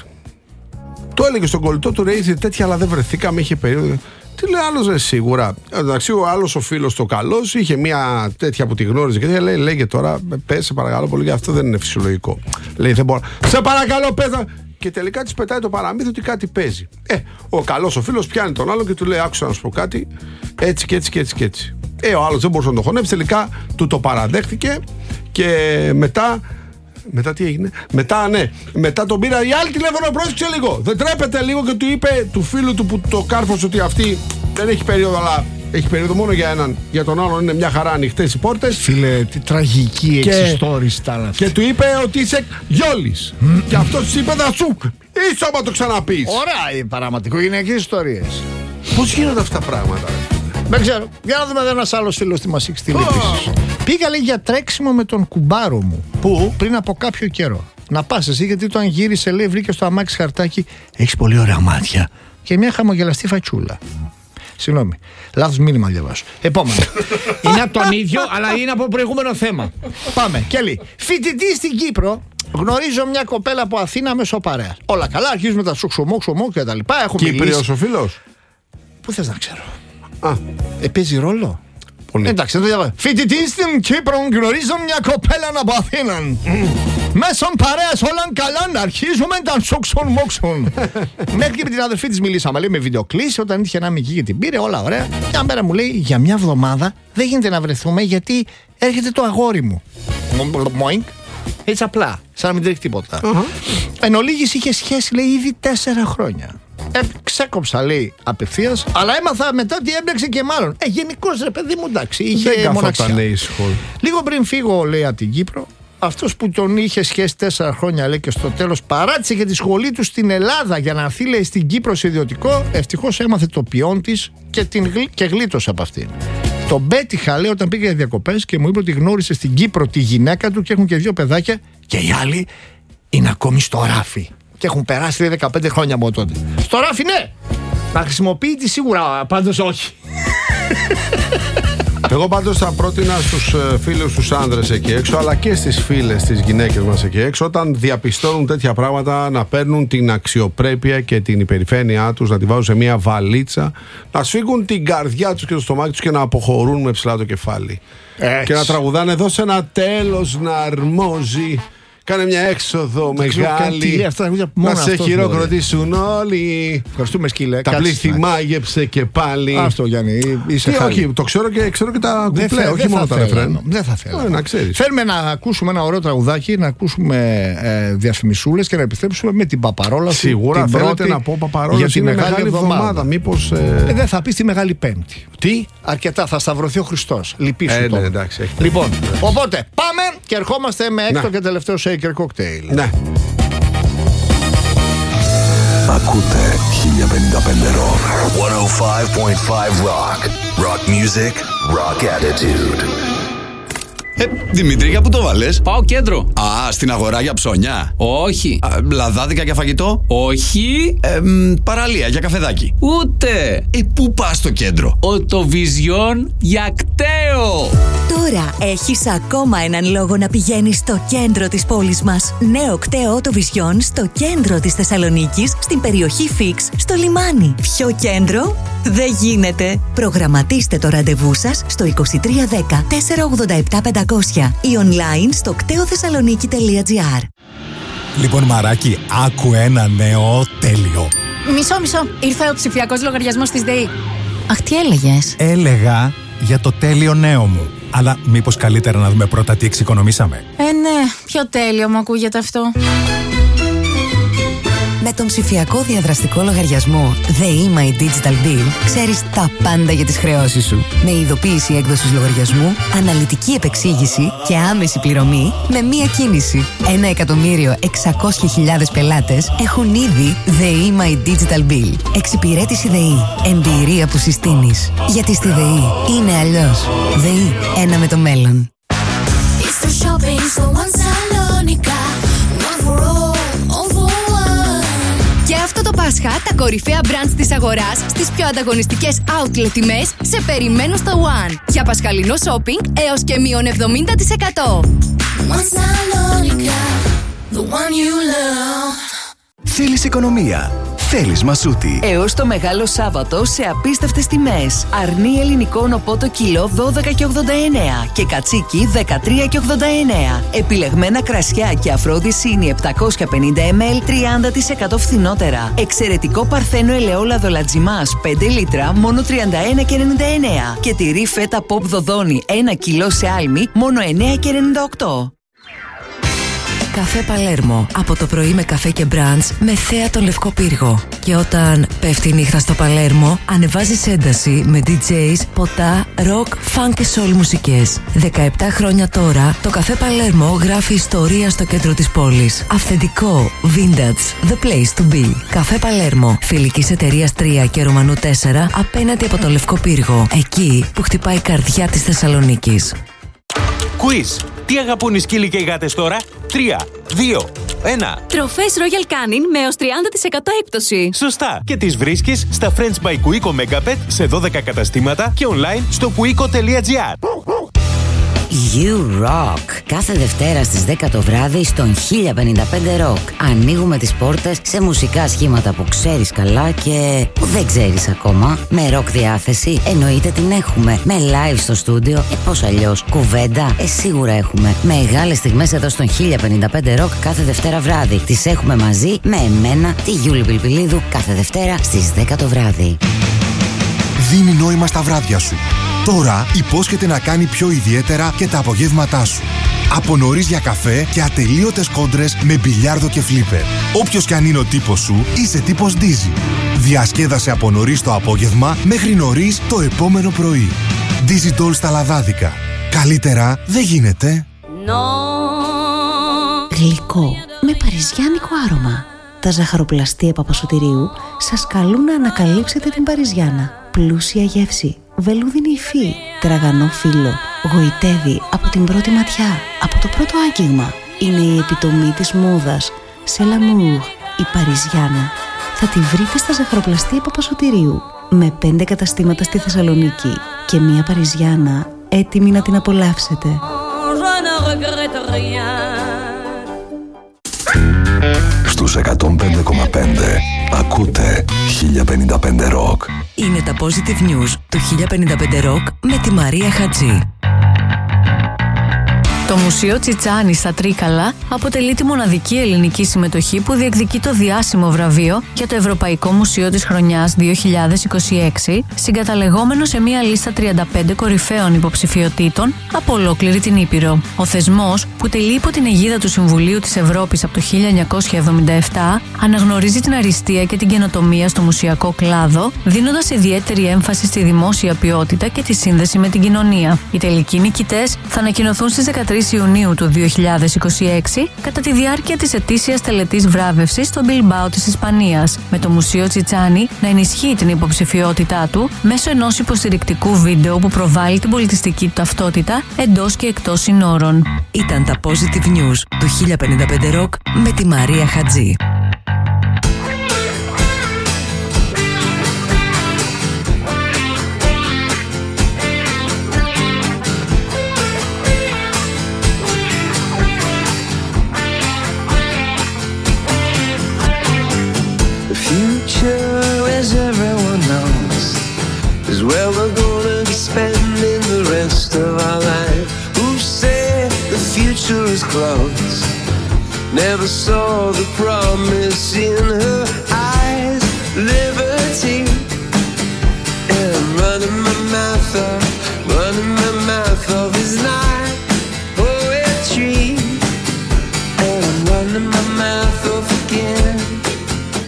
Speaker 3: Το έλεγε στον κολλητό του, ρε, ήρθε τέτοια, αλλά δεν βρεθήκαμε, είχε περίοδο. Τι λέει άλλος, ρε, σίγουρα. Εντάξει, ο άλλος ο φίλος το καλός είχε μια τέτοια που τη γνώριζε και λέει, λέγε τώρα, πες, σε παρακαλώ πολύ, αυτό δεν είναι φυσιολογικό. Λέει, δεν μπορώ. Σε παρακαλώ, πες. Και τελικά της πετάει το παραμύθι ότι κάτι παίζει. Ε, ο καλός ο φίλος πιάνει τον άλλο και του λέει, άκουσα να σου πω κάτι, έτσι και έτσι και έτσι και έτσι. Ε, ο άλλος δεν μπορούσε να το χωνέψει, τελικά του το παραδέχτηκε και μετά. Μετά τι έγινε, μετά ναι, μετά τον πήρα η άλλη τηλέφωνο, πρόσεξε λίγο. Δεν τρέπεται λίγο και του είπε του φίλου του που το κάρφωσε ότι αυτή δεν έχει περίοδο, αλλά έχει περίοδο μόνο για έναν. Για τον άλλον είναι μια χαρά, ανοιχτές οι πόρτες.
Speaker 2: Φίλε, τι τραγική εξιστόρηση ήταν αυτή.
Speaker 3: Και του είπε ότι είσαι γιόλης. Mm. Και αυτός της είπε, θα σου ίσο άμα το ξαναπείς.
Speaker 2: Ωραία, οι παραματικογενειακές ιστορίες.
Speaker 3: Πώς γίνονται αυτά τα πράγματα, ρε?
Speaker 2: Δεν ξέρω. Για να δούμε ένας άλλος φίλος τι μας έχει στείλει επίσης. Πήγα, λέει, για τρέξιμο με τον κουμπάρο μου. Πού? Πριν από κάποιο καιρό. Να πας εσύ, γιατί όταν γύρισε, λέει, βρήκε στο αμάξι χαρτάκι. Έχεις πολύ ωραία μάτια. Και μια χαμογελαστή φατσούλα. Συγγνώμη. Λάθος μήνυμα διαβάζω. Επόμενο. Είναι από τον ίδιο, αλλά είναι από προηγούμενο θέμα. Πάμε. Κέλλη. Φοιτητή στην Κύπρο. Γνωρίζω μια κοπέλα από Αθήνα μέσω παρέας. Όλα καλά. Αρχίζουμε τα σουξωμό, ξωμό και τα λοιπά.
Speaker 3: Κύπριος ο φίλος.
Speaker 2: Πού θες να ξέρω.
Speaker 3: Α.
Speaker 2: Ε, παίζει ρόλο.
Speaker 3: Πολύ.
Speaker 2: Εντάξει, δεν το διαβάζω. Φοιτητή στην Κύπρο, γνωρίζω μια κοπέλα από Αθήνα. Μέσω παρέας όλα καλά, να αρχίζουμε τα σούξον μόξον. Μέχρι και με την αδερφή της μιλήσαμε, λέει, με βιντεοκλήση, όταν ήρθε να μην εκεί και την πήρε, όλα ωραία. Μια μέρα μου λέει, για μια εβδομάδα δεν γίνεται να βρεθούμε γιατί έρχεται το αγόρι μου. Μόινκ. Έτσι απλά, σαν να μην τρέχει τίποτα. Uh-huh. Εν ολίγης είχε σχέση, λέει, ήδη τέσσερα χρόνια. Ε, ξέκοψα, λέει, απευθείας, αλλά έμαθα μετά ότι έμπλεξε και μάλλον. Ε, γενικώς, ρε παιδί μου, εντάξει, είχε μοναξιά. Λίγο πριν φύγω, λέει, από την Κύπρο, αυτός που τον είχε σχέση τέσσερα χρόνια, λέει, και στο τέλος παράτησε και τη σχολή του στην Ελλάδα για να έρθει, λέει, στην Κύπρο σε ιδιωτικό, ευτυχώς έμαθε το ποιόν της και, την, και γλίτωσε από αυτήν. Τον πέτυχα, λέει, όταν πήγε για διακοπές και μου είπε ότι γνώρισε στην Κύπρο τη γυναίκα του και έχουν και δύο παιδάκια και οι άλλοι είναι ακόμη στο ράφι. Και έχουν περάσει, λέει, δεκαπέντε χρόνια από τότε. Στο ράφι, ναι! Να χρησιμοποιείται σίγουρα, πάντως όχι.
Speaker 3: Εγώ πάντως θα πρότεινα στους φίλους τους άνδρες εκεί έξω, αλλά και στις φίλες τις γυναίκες μας εκεί έξω, όταν διαπιστώνουν τέτοια πράγματα, να παίρνουν την αξιοπρέπεια και την υπερηφαίνειά τους, να τη βάζουν σε μια βαλίτσα, να σφίγγουν την καρδιά τους και το στομάχι τους και να αποχωρούν με ψηλά το κεφάλι. Έτσι. Και να τραγουδάνε, δώσε ένα τέλος να αρμόζει. Κάνε μια έξοδο μεγάλη. Αυτά, να σε χειροκροτήσουν όλοι.
Speaker 2: Ευχαριστούμε, σκύλε.
Speaker 3: Τα πλήθη μάγεψε και πάλι.
Speaker 2: Αυτό, Γιάννη. Είσαι
Speaker 3: Τι, όχι, το ξέρω και, ξέρω και τα κουπλέ, όχι
Speaker 2: δεν
Speaker 3: μόνο τα ρεφρέν.
Speaker 2: Δεν θα θέλω.
Speaker 3: Ε, να ξέρεις.
Speaker 2: Θέλουμε να ακούσουμε ένα ωραίο τραγουδάκι, να ακούσουμε ε, διαφημισούλες και να επιστρέψουμε με την παπαρόλα σου.
Speaker 3: Σίγουρα
Speaker 2: την
Speaker 3: θέλετε
Speaker 2: πρώτη,
Speaker 3: να πω παπαρόλα
Speaker 2: για τη
Speaker 3: είναι
Speaker 2: μεγάλη
Speaker 3: μεγάλη
Speaker 2: εβδομάδα.
Speaker 3: εβδομάδα. Μήπως. Ε...
Speaker 2: Ε, δεν θα πει τη Μεγάλη Πέμπτη.
Speaker 3: Τι?
Speaker 2: Αρκετά, θα σταυρωθεί ο Χριστός. Λυπήσου
Speaker 3: ε,
Speaker 2: τώρα.
Speaker 3: Ναι, εντάξει, έχει
Speaker 2: λοιπόν, οπότε πάμε και ερχόμαστε με έκτο και τελευταίο shaker cocktail.
Speaker 3: Ναι.
Speaker 6: Ακούτε χίλια πενήντα πέντε Rock. εκατόν πέντε κόμμα πέντε Rock. Rock music, rock attitude.
Speaker 7: Ε, Δημήτρη, για πού το βάλες?
Speaker 8: Πάω κέντρο.
Speaker 7: Α, στην αγορά για ψώνια.
Speaker 8: Όχι.
Speaker 7: Α, λαδάδικα για φαγητό.
Speaker 8: Όχι.
Speaker 7: Ε, μ, παραλία για καφεδάκι.
Speaker 8: Ούτε.
Speaker 7: Ε, πού πας στο κέντρο?
Speaker 8: Οτοβιζιόν για κταίο.
Speaker 9: Τώρα έχεις ακόμα έναν λόγο να πηγαίνεις στο κέντρο της πόλης μας. Νέο κταίο Οτοβιζιόν στο κέντρο της Θεσσαλονίκης, στην περιοχή Φίξ, στο λιμάνι. Ποιο κέντρο? Δεν γίνεται. Προγραμματίστε το ραντεβού σας στο είκοσι τρία δέκα τετρακόσια ογδόντα επτά πεντακόσια ή online στο κτέοθεσσαλονίκη τελεία τζι άρ.
Speaker 10: Λοιπόν, μαράκι, άκου ένα νέο τέλειο.
Speaker 11: Μισό, μισό. Ήρθε ο ψηφιακός λογαριασμός της ΔΕΗ. Αχ, τι έλεγες?
Speaker 10: Έλεγα για το τέλειο νέο μου. Αλλά μήπως καλύτερα να δούμε πρώτα τι εξοικονομήσαμε?
Speaker 11: Ε, ναι. Ποιο τέλειο μου ακούγεται αυτό.
Speaker 12: Με τον ψηφιακό διαδραστικό λογαριασμό The eMy Digital Bill ξέρεις τα πάντα για τις χρεώσεις σου. Με ειδοποίηση έκδοσης λογαριασμού, αναλυτική επεξήγηση και άμεση πληρωμή με μία κίνηση. Ένα εκατομμύριο εξακόσιες χιλιάδες πελάτες έχουν ήδη The eMy Digital Bill. Εξυπηρέτηση ΔΕΗ. Εμπειρία που συστήνεις. Γιατί στη ΔΕΗ είναι αλλιώς. ΔΕΗ, ένα με το μέλλον.
Speaker 11: Και αυτό το Πάσχα, τα κορυφαία brands της αγοράς στις πιο ανταγωνιστικές outlet τιμές σε περιμένουν στο One. Για πασχαλινό shopping έως και μείον εβδομήντα τοις εκατό.
Speaker 13: Θέλεις οικονομία. Θέλεις Μασούτη.
Speaker 14: Έως το Μεγάλο Σάββατο σε απίστευτες τιμές. Αρνί ελληνικό νοπό το κιλό δώδεκα και ογδόντα εννέα και κατσίκι δεκατρία και ογδόντα εννέα. Επιλεγμένα κρασιά και Αφρόδισίνη επτακόσια πενήντα μιλιλίτρα τριάντα τοις εκατό φθηνότερα. Εξαιρετικό Παρθένο ελαιόλαδο Λατζιμάς πέντε λίτρα μόνο τριάντα ένα και ενενήντα εννέα. Και τυρί φέτα Pop Δοδόνη ένα κιλό σε άλμη μόνο εννέα και ενενήντα οκτώ.
Speaker 12: Καφέ Παλέρμο. Από το πρωί με καφέ και μπραντς με θέα τον Λευκό Πύργο. Και όταν πέφτει η νύχτα στο Παλέρμο, ανεβάζεις ένταση με ντι τζέις, ποτά, ροκ, φαν και σόλ μουσικές. δεκαεπτά χρόνια τώρα, το Καφέ Παλέρμο γράφει ιστορία στο κέντρο της πόλης. Αυθεντικό, vintage, the place to be. Καφέ Παλέρμο. Φιλικής εταιρείας τρία και Ρωμανού τέσσερα απέναντι από το Λευκό Πύργο. Εκεί που χτυπάει η καρδιά της Θεσσαλονίκης.
Speaker 15: Quiz. Τι αγαπούν οι σκύλοι και οι γάτες τώρα? τρία, δύο, ένα.
Speaker 11: Τροφές Royal Canin με έως τριάντα τοις εκατό έκπτωση.
Speaker 15: Σωστά. Και τις βρίσκεις στα Friends by Cuico Megapet σε δώδεκα καταστήματα και online στο cuico τελεία gr.
Speaker 16: You Rock. Κάθε Δευτέρα στις δέκα το βράδυ στον χίλια πενήντα πέντε Rock. Ανοίγουμε τις πόρτες σε μουσικά σχήματα που ξέρεις καλά και που δεν ξέρεις ακόμα. Με rock διάθεση, εννοείται την έχουμε. Με live στο στούντιο, ε πώς αλλιώς. Κουβέντα, ε σίγουρα έχουμε. Μεγάλες στιγμές εδώ στον χίλια πενήντα πέντε Rock κάθε Δευτέρα βράδυ. Τις έχουμε μαζί με εμένα, τη Γιούλη Πιλπιλίδου, κάθε Δευτέρα στις δέκα το βράδυ.
Speaker 17: Δίνει νόημα στα βράδια σου. Τώρα υπόσχεται να κάνει πιο ιδιαίτερα και τα απογεύματά σου. Από νωρίς για καφέ και ατελείωτες κόντρες με μπιλιάρδο και φλίπερ. Όποιος κι αν είναι ο τύπος σου, είσαι τύπος Dizzy. Διασκέδασε από νωρίς το απόγευμα μέχρι νωρίς το επόμενο πρωί. Dizzy Doll στα λαδάδικα. Καλύτερα δεν γίνεται.
Speaker 18: Γλυκό με παριζιάνικο άρωμα. Τα ζαχαροπλαστεία Παπασωτηρίου σας καλούν να ανακαλύψετε την Παριζιάνα. Πλούσια γεύση, βελούδινη υφή, τραγανό φύλλο. Γοητεύει από την πρώτη ματιά, από το πρώτο άγγιγμα. Είναι η επιτομή της μόδας. Σε l'amour, η Παριζιάνα. Θα τη βρείτε στα ζαχαροπλαστεία Παπασωτηρίου. Με πέντε καταστήματα στη Θεσσαλονίκη και μία Παριζιάνα έτοιμη να την απολαύσετε.
Speaker 6: Στους εκατόν πέντε κόμμα πέντε ακούτε χίλια πενήντα πέντε Rock.
Speaker 12: Είναι τα Positive News του χίλια πενήντα πέντε Rock με τη Μαρία Χατζή.
Speaker 19: Το Μουσείο Τσιτσάνι στα Τρίκαλα αποτελεί τη μοναδική ελληνική συμμετοχή που διεκδικεί το διάσημο βραβείο για το Ευρωπαϊκό Μουσείο της Χρονιάς δύο χιλιάδες είκοσι έξι, συγκαταλεγόμενο σε μια λίστα τριάντα πέντε κορυφαίων υποψηφιωτήτων από ολόκληρη την Ήπειρο. Ο θεσμός, που τελεί υπό την αιγίδα του Συμβουλίου της Ευρώπης από το χίλια εννιακόσια εβδομήντα επτά, αναγνωρίζει την αριστεία και την καινοτομία στο μουσιακό κλάδο, δίνοντας ιδιαίτερη έμφαση στη δημόσια ποιότητα και τη σύνδεση με την κοινωνία. Οι τελικοί νικητές θα ανακοινωθούν στις δεκατρείς Ιουνίου του δύο χιλιάδες είκοσι έξι κατά τη διάρκεια της ετήσιας τελετής βράβευσης στο Μπιλμπάο της Ισπανίας, με το Μουσείο Τσιτσάνι να ενισχύει την υποψηφιότητά του μέσω ενός υποστηρικτικού βίντεο που προβάλλει την πολιτιστική του ταυτότητα εντός και εκτός συνόρων.
Speaker 12: Ήταν τα Positive News του χίλια πενήντα πέντε Rock με τη Μαρία Χατζή.
Speaker 1: As everyone knows, is where we're gonna be spending the rest of our life. Who said the future is close? Never saw the promise in her eyes. Liberty, and I'm running my mouth off, running my mouth off is not poetry, and I'm running my mouth off again.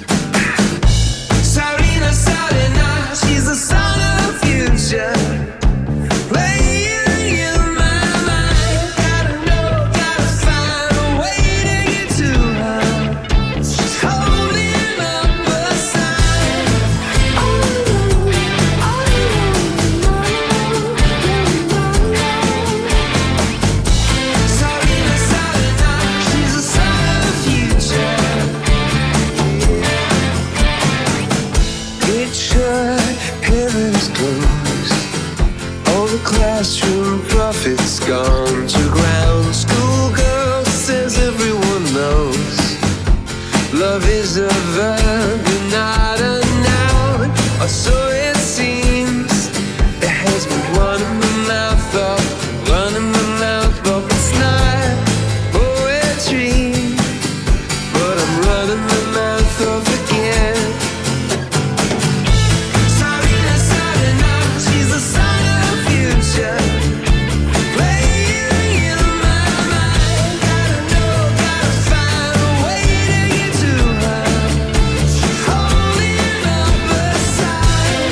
Speaker 1: Love is a verb, not a noun, or so it seems. It has me running my mouth off, running my mouth off. It's not poetry, but I'm running my mouth off again. Sarina, Sarina, she's the sign of the future. Playing in my mind, gotta know, gotta find a way to get to her. She's holding up her side.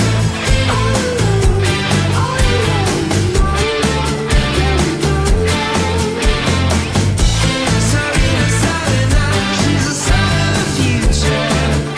Speaker 1: Sarina, Sarina, she's the sign of the future.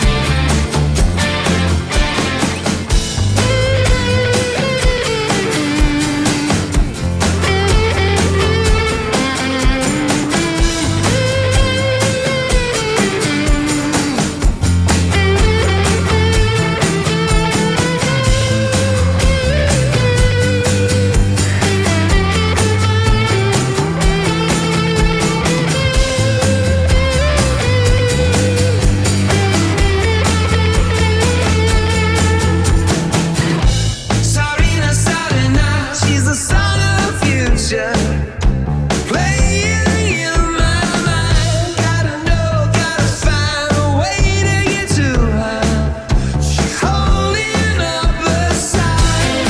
Speaker 1: Sarina, Sarina, she's the son of the future. Playing in my mind, gotta know, gotta find a way to get to her. She's holding up her side.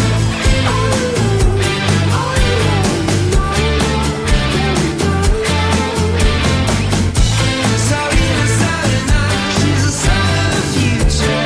Speaker 1: Sarina, Sarina, she's the son of the future.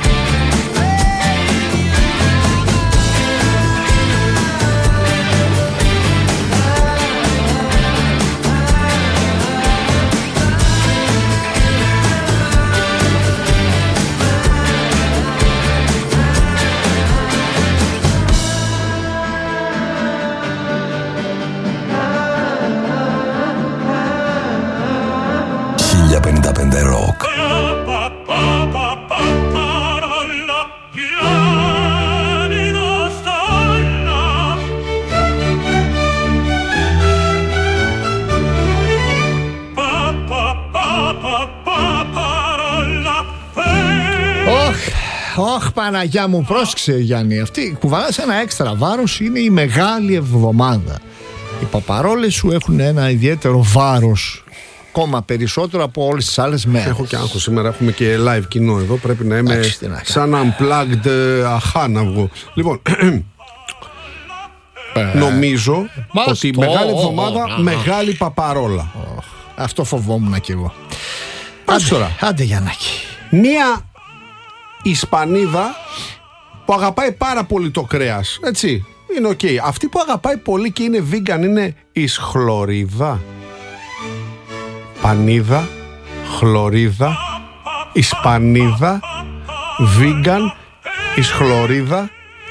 Speaker 6: χίλια πενήντα πέντε Rock.
Speaker 2: Ωχ, Παναγιά μου, πρόσεξε Γιάννη. Αυτή κουβαλά ένα έξτρα βάρος, είναι η Μεγάλη Εβδομάδα. Οι παπαρόλες σου έχουν ένα ιδιαίτερο βάρος, ακόμα περισσότερο από όλες τις άλλες μέρες.
Speaker 3: Έχω και άγχος. Σήμερα έχουμε και live κοινό εδώ. Πρέπει να είμαι
Speaker 2: Άξι, τι να
Speaker 3: σαν unplugged αχά να βγω. Λοιπόν, νομίζω
Speaker 2: Μας
Speaker 3: ότι η
Speaker 2: το-
Speaker 3: Μεγάλη
Speaker 2: Ω,
Speaker 3: Εβδομάδα,
Speaker 2: ω, ω,
Speaker 3: μεγάλη παπαρόλα.
Speaker 2: Αυτό φοβόμουν κι εγώ.
Speaker 3: Άκου τώρα.
Speaker 2: Άντε Γιαννάκη.
Speaker 3: Μία Ισπανίδα που αγαπάει πάρα πολύ το κρέας. Έτσι, είναι οκ. Αυτή που αγαπάει πολύ και είναι vegan είναι η Σχλωρίδα. Πανίδα, χλωρίδα, Ισπανίδα, vegan, η Σχλωρίδα.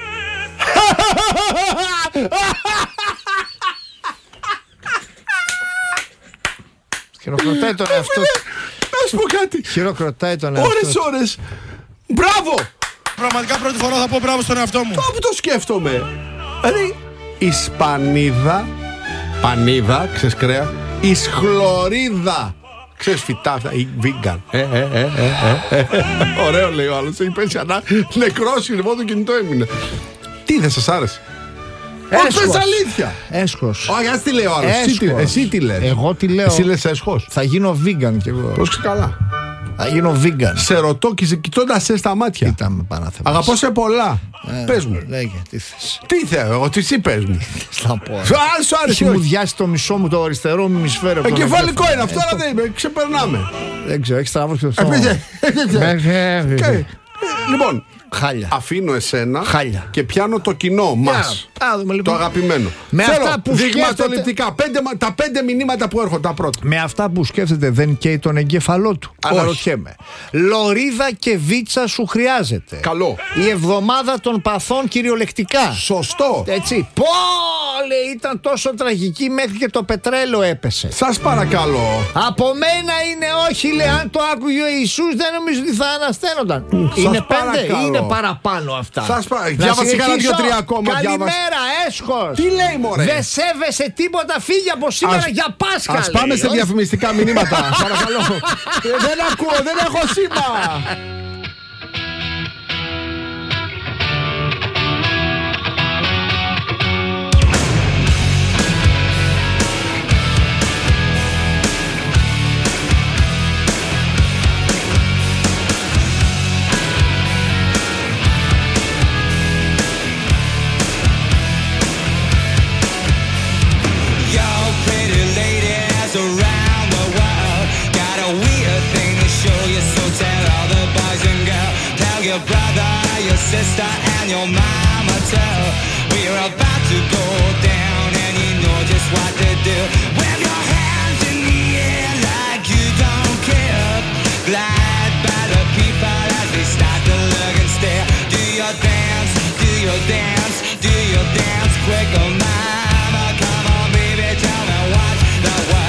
Speaker 2: Χειροκροτάει τον εαυτό του.
Speaker 3: Να σου πω κάτι.
Speaker 2: Χειροκροτάει τον εαυτό
Speaker 3: Ώρες
Speaker 2: του.
Speaker 3: ώρες. Μπράβο.
Speaker 20: Πραγματικά πρώτη φορά θα πω μπράβο στον εαυτό μου.
Speaker 3: Τώρα που το σκέφτομαι. Δηλαδή, Ισπανίδα, πανίδα, ξέρεις κρέα, η Σχλωρίδα. Ξέρεις φυτά αυτά, η vegan. Ε, ε, ε, ε, ε, ε. Ωραίο λέει ο άλλος. Έχει πέσει ανά. Νεκρός είναι, μόνο το κινητό έμεινε. Τι δεν σας άρεσε? Όχι, πες αλήθεια.
Speaker 2: Έσχος.
Speaker 3: Όχι, ας τι λέει ο άλλος. Εσύ τι- Εσύ τι λες?
Speaker 2: Εγώ τι λέω.
Speaker 3: Εσύ λες έσχος.
Speaker 2: Θα γίνω vegan κι εγώ.
Speaker 3: Πρόσεξε καλά.
Speaker 2: Θα γίνω vegan.
Speaker 3: Σε ρωτώ και σε κοιτώντας σε στα μάτια.
Speaker 2: Κοίτα με πανάθεμα.
Speaker 3: Αγαπώ σε πολλά.
Speaker 2: Ε,
Speaker 3: Πες μου.
Speaker 2: Λέγε, τι θες.
Speaker 3: Τι θέλω, εγώ τι εσύ πες μου.
Speaker 2: Θα πω.
Speaker 3: Σου άρεσε, σου άρεσε,
Speaker 2: Έχει μου
Speaker 3: όχι.
Speaker 2: διάσει το μισό μου, το αριστερό μου ημισφαίρο. από τον
Speaker 3: Εγκεφαλικό
Speaker 2: εγκέφαλο.
Speaker 3: είναι αυτό,
Speaker 2: Ε,
Speaker 3: αλλά δεν είμαι. Ξεπερνάμε.
Speaker 2: Δεν ξέρω, έχει τραβώσει το στόμα.
Speaker 3: Έπαιζε.
Speaker 2: Ε,
Speaker 3: Λοιπόν,
Speaker 2: Χάλια.
Speaker 3: αφήνω εσένα
Speaker 2: Χάλια.
Speaker 3: και πιάνω το κοινό μας.
Speaker 2: Α, δούμε
Speaker 3: Το
Speaker 2: λοιπόν.
Speaker 3: αγαπημένο.
Speaker 2: Με
Speaker 3: Θέλω
Speaker 2: αυτά που
Speaker 3: δειγματοληπτικά. Πέντε, μα- τα πέντε μηνύματα που έρχονται τα πρώτα.
Speaker 2: Με αυτά που σκέφτεται δεν καίει τον εγκέφαλό του.
Speaker 3: Όχι.
Speaker 2: Αναρωτιέμαι. Λωρίδα και βίτσα σου χρειάζεται.
Speaker 3: Καλό.
Speaker 2: Η εβδομάδα των παθών κυριολεκτικά.
Speaker 3: Σωστό.
Speaker 2: Έτσι. Πω, λέει, ήταν τόσο τραγική μέχρι και το πετρέλαιο έπεσε.
Speaker 3: Σας παρακαλώ.
Speaker 2: Από μένα είναι όχι, λέει, αν το άκουγε ο Ιησούς δεν νομίζω ότι θα ανασταίνονταν. Είναι πέντε ή είναι παραπάνω αυτά?
Speaker 3: Σας πα... Διάβασε κανένα δύο-τρία ακόμα.
Speaker 2: Καλημέρα, έσχος.
Speaker 3: Τι λέει, μωρέ?
Speaker 2: Δεν σέβεσαι τίποτα, φύγε από σήμερα
Speaker 3: Ας...
Speaker 2: για Πάσχα.
Speaker 3: Ας πάμε σε διαφημιστικά μηνύματα. Παρακαλώ. Δεν ακούω, δεν έχω σήμα.
Speaker 1: Around the world, got a weird thing to show you, so tell all the boys and girls, tell your brother, your sister, and your mama too. We're about to go down, and you know just what to do. Wave your hands in the air like you don't care. Glide by the people as they start to look and stare. Do your dance, do your dance, do your dance quick, oh mama, come on baby, tell me what's the word.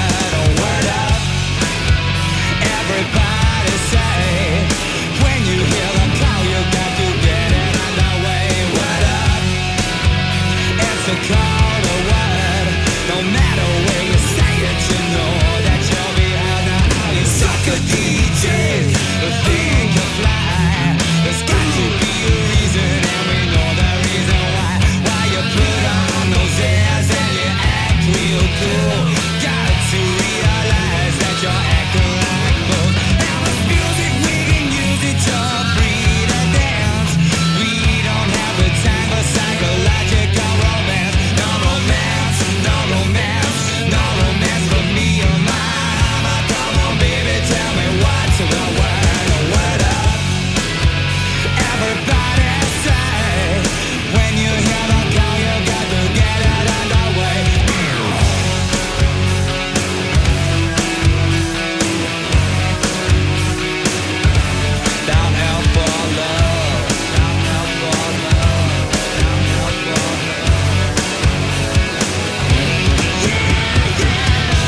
Speaker 1: Everybody say, when you hear the call, you got to get it underway. What up? It's a call to word. No matter where you say it, you know that you'll be out now. You sucker D Js who think you fly. There's got to be a reason, and we know the reason why. Why you put on those airs and you act real cool. Got to realize that you're acting like fools. Now this music we can use it to breed a dance. We don't have the time for psychological romance. No romance, no romance, no romance for me or my mama. Come on baby, tell me what's the word, the word up. Everybody say, when you hear the call, you got to get it underway. Down out for love, down out for love, down out for love. Yeah, yeah.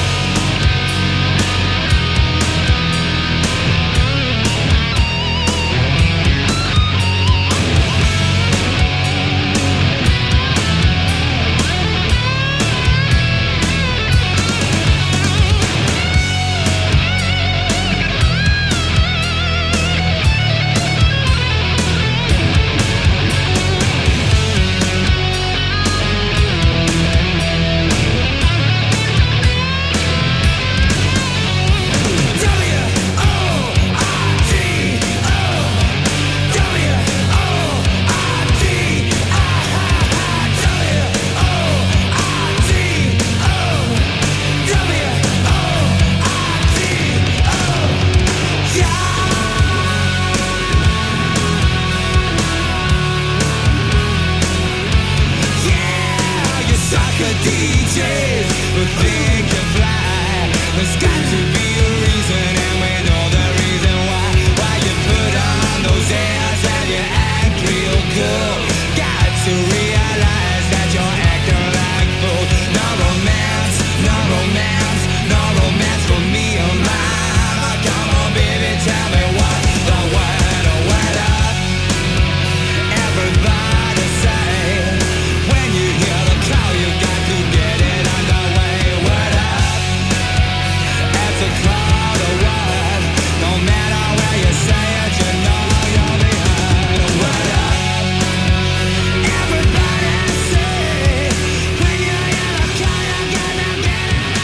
Speaker 1: D Js who think you fly. There's got to be a reason, and we know the reason why. Why you put on those airs and you act real cool. Got to realize that you're acting like fools. No romance, no romance, no romance for me or mama. Come on baby, tell me what the word, the word up. Everybody say, when you hear the call, you got to get it underway. What up? It's a call to word. No matter where you say it, you know you'll be heard. What up? Everybody say, when you hear the call, you got to get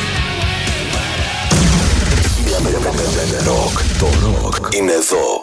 Speaker 1: it underway. What up?
Speaker 6: Rock, το rock είναι εδώ.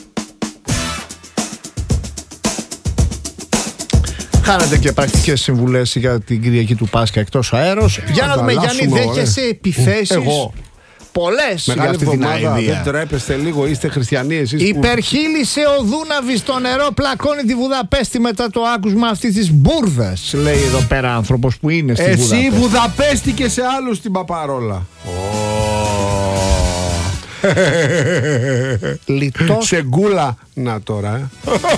Speaker 2: Χάνετε και πρακτικές συμβουλές για την Κυριακή του Πάσχα εκτός αέρος. Για να δούμε, Γιάννη, δέχεσαι επιθέσεις.
Speaker 3: Εγώ.
Speaker 2: Πολλές για
Speaker 3: Μεγάλη
Speaker 2: αυτή την
Speaker 3: εβδομάδα,
Speaker 2: αηδία.
Speaker 3: δεν τρέπεστε λίγο, είστε χριστιανοί εσείς.
Speaker 2: Υπερχείλησε ο Δούναβης στο νερό, πλακώνει τη Βουδαπέστη μετά το άκουσμα αυτής της μπουρδας. Λέει εδώ πέρα άνθρωπος που είναι στη
Speaker 3: Εσύ
Speaker 2: Βουδαπέστη.
Speaker 3: Βουδαπέστη και σε άλλους την παπαρόλα. Oh.
Speaker 2: Λιτός.
Speaker 3: Σε γκούλα. Να τώρα, ε.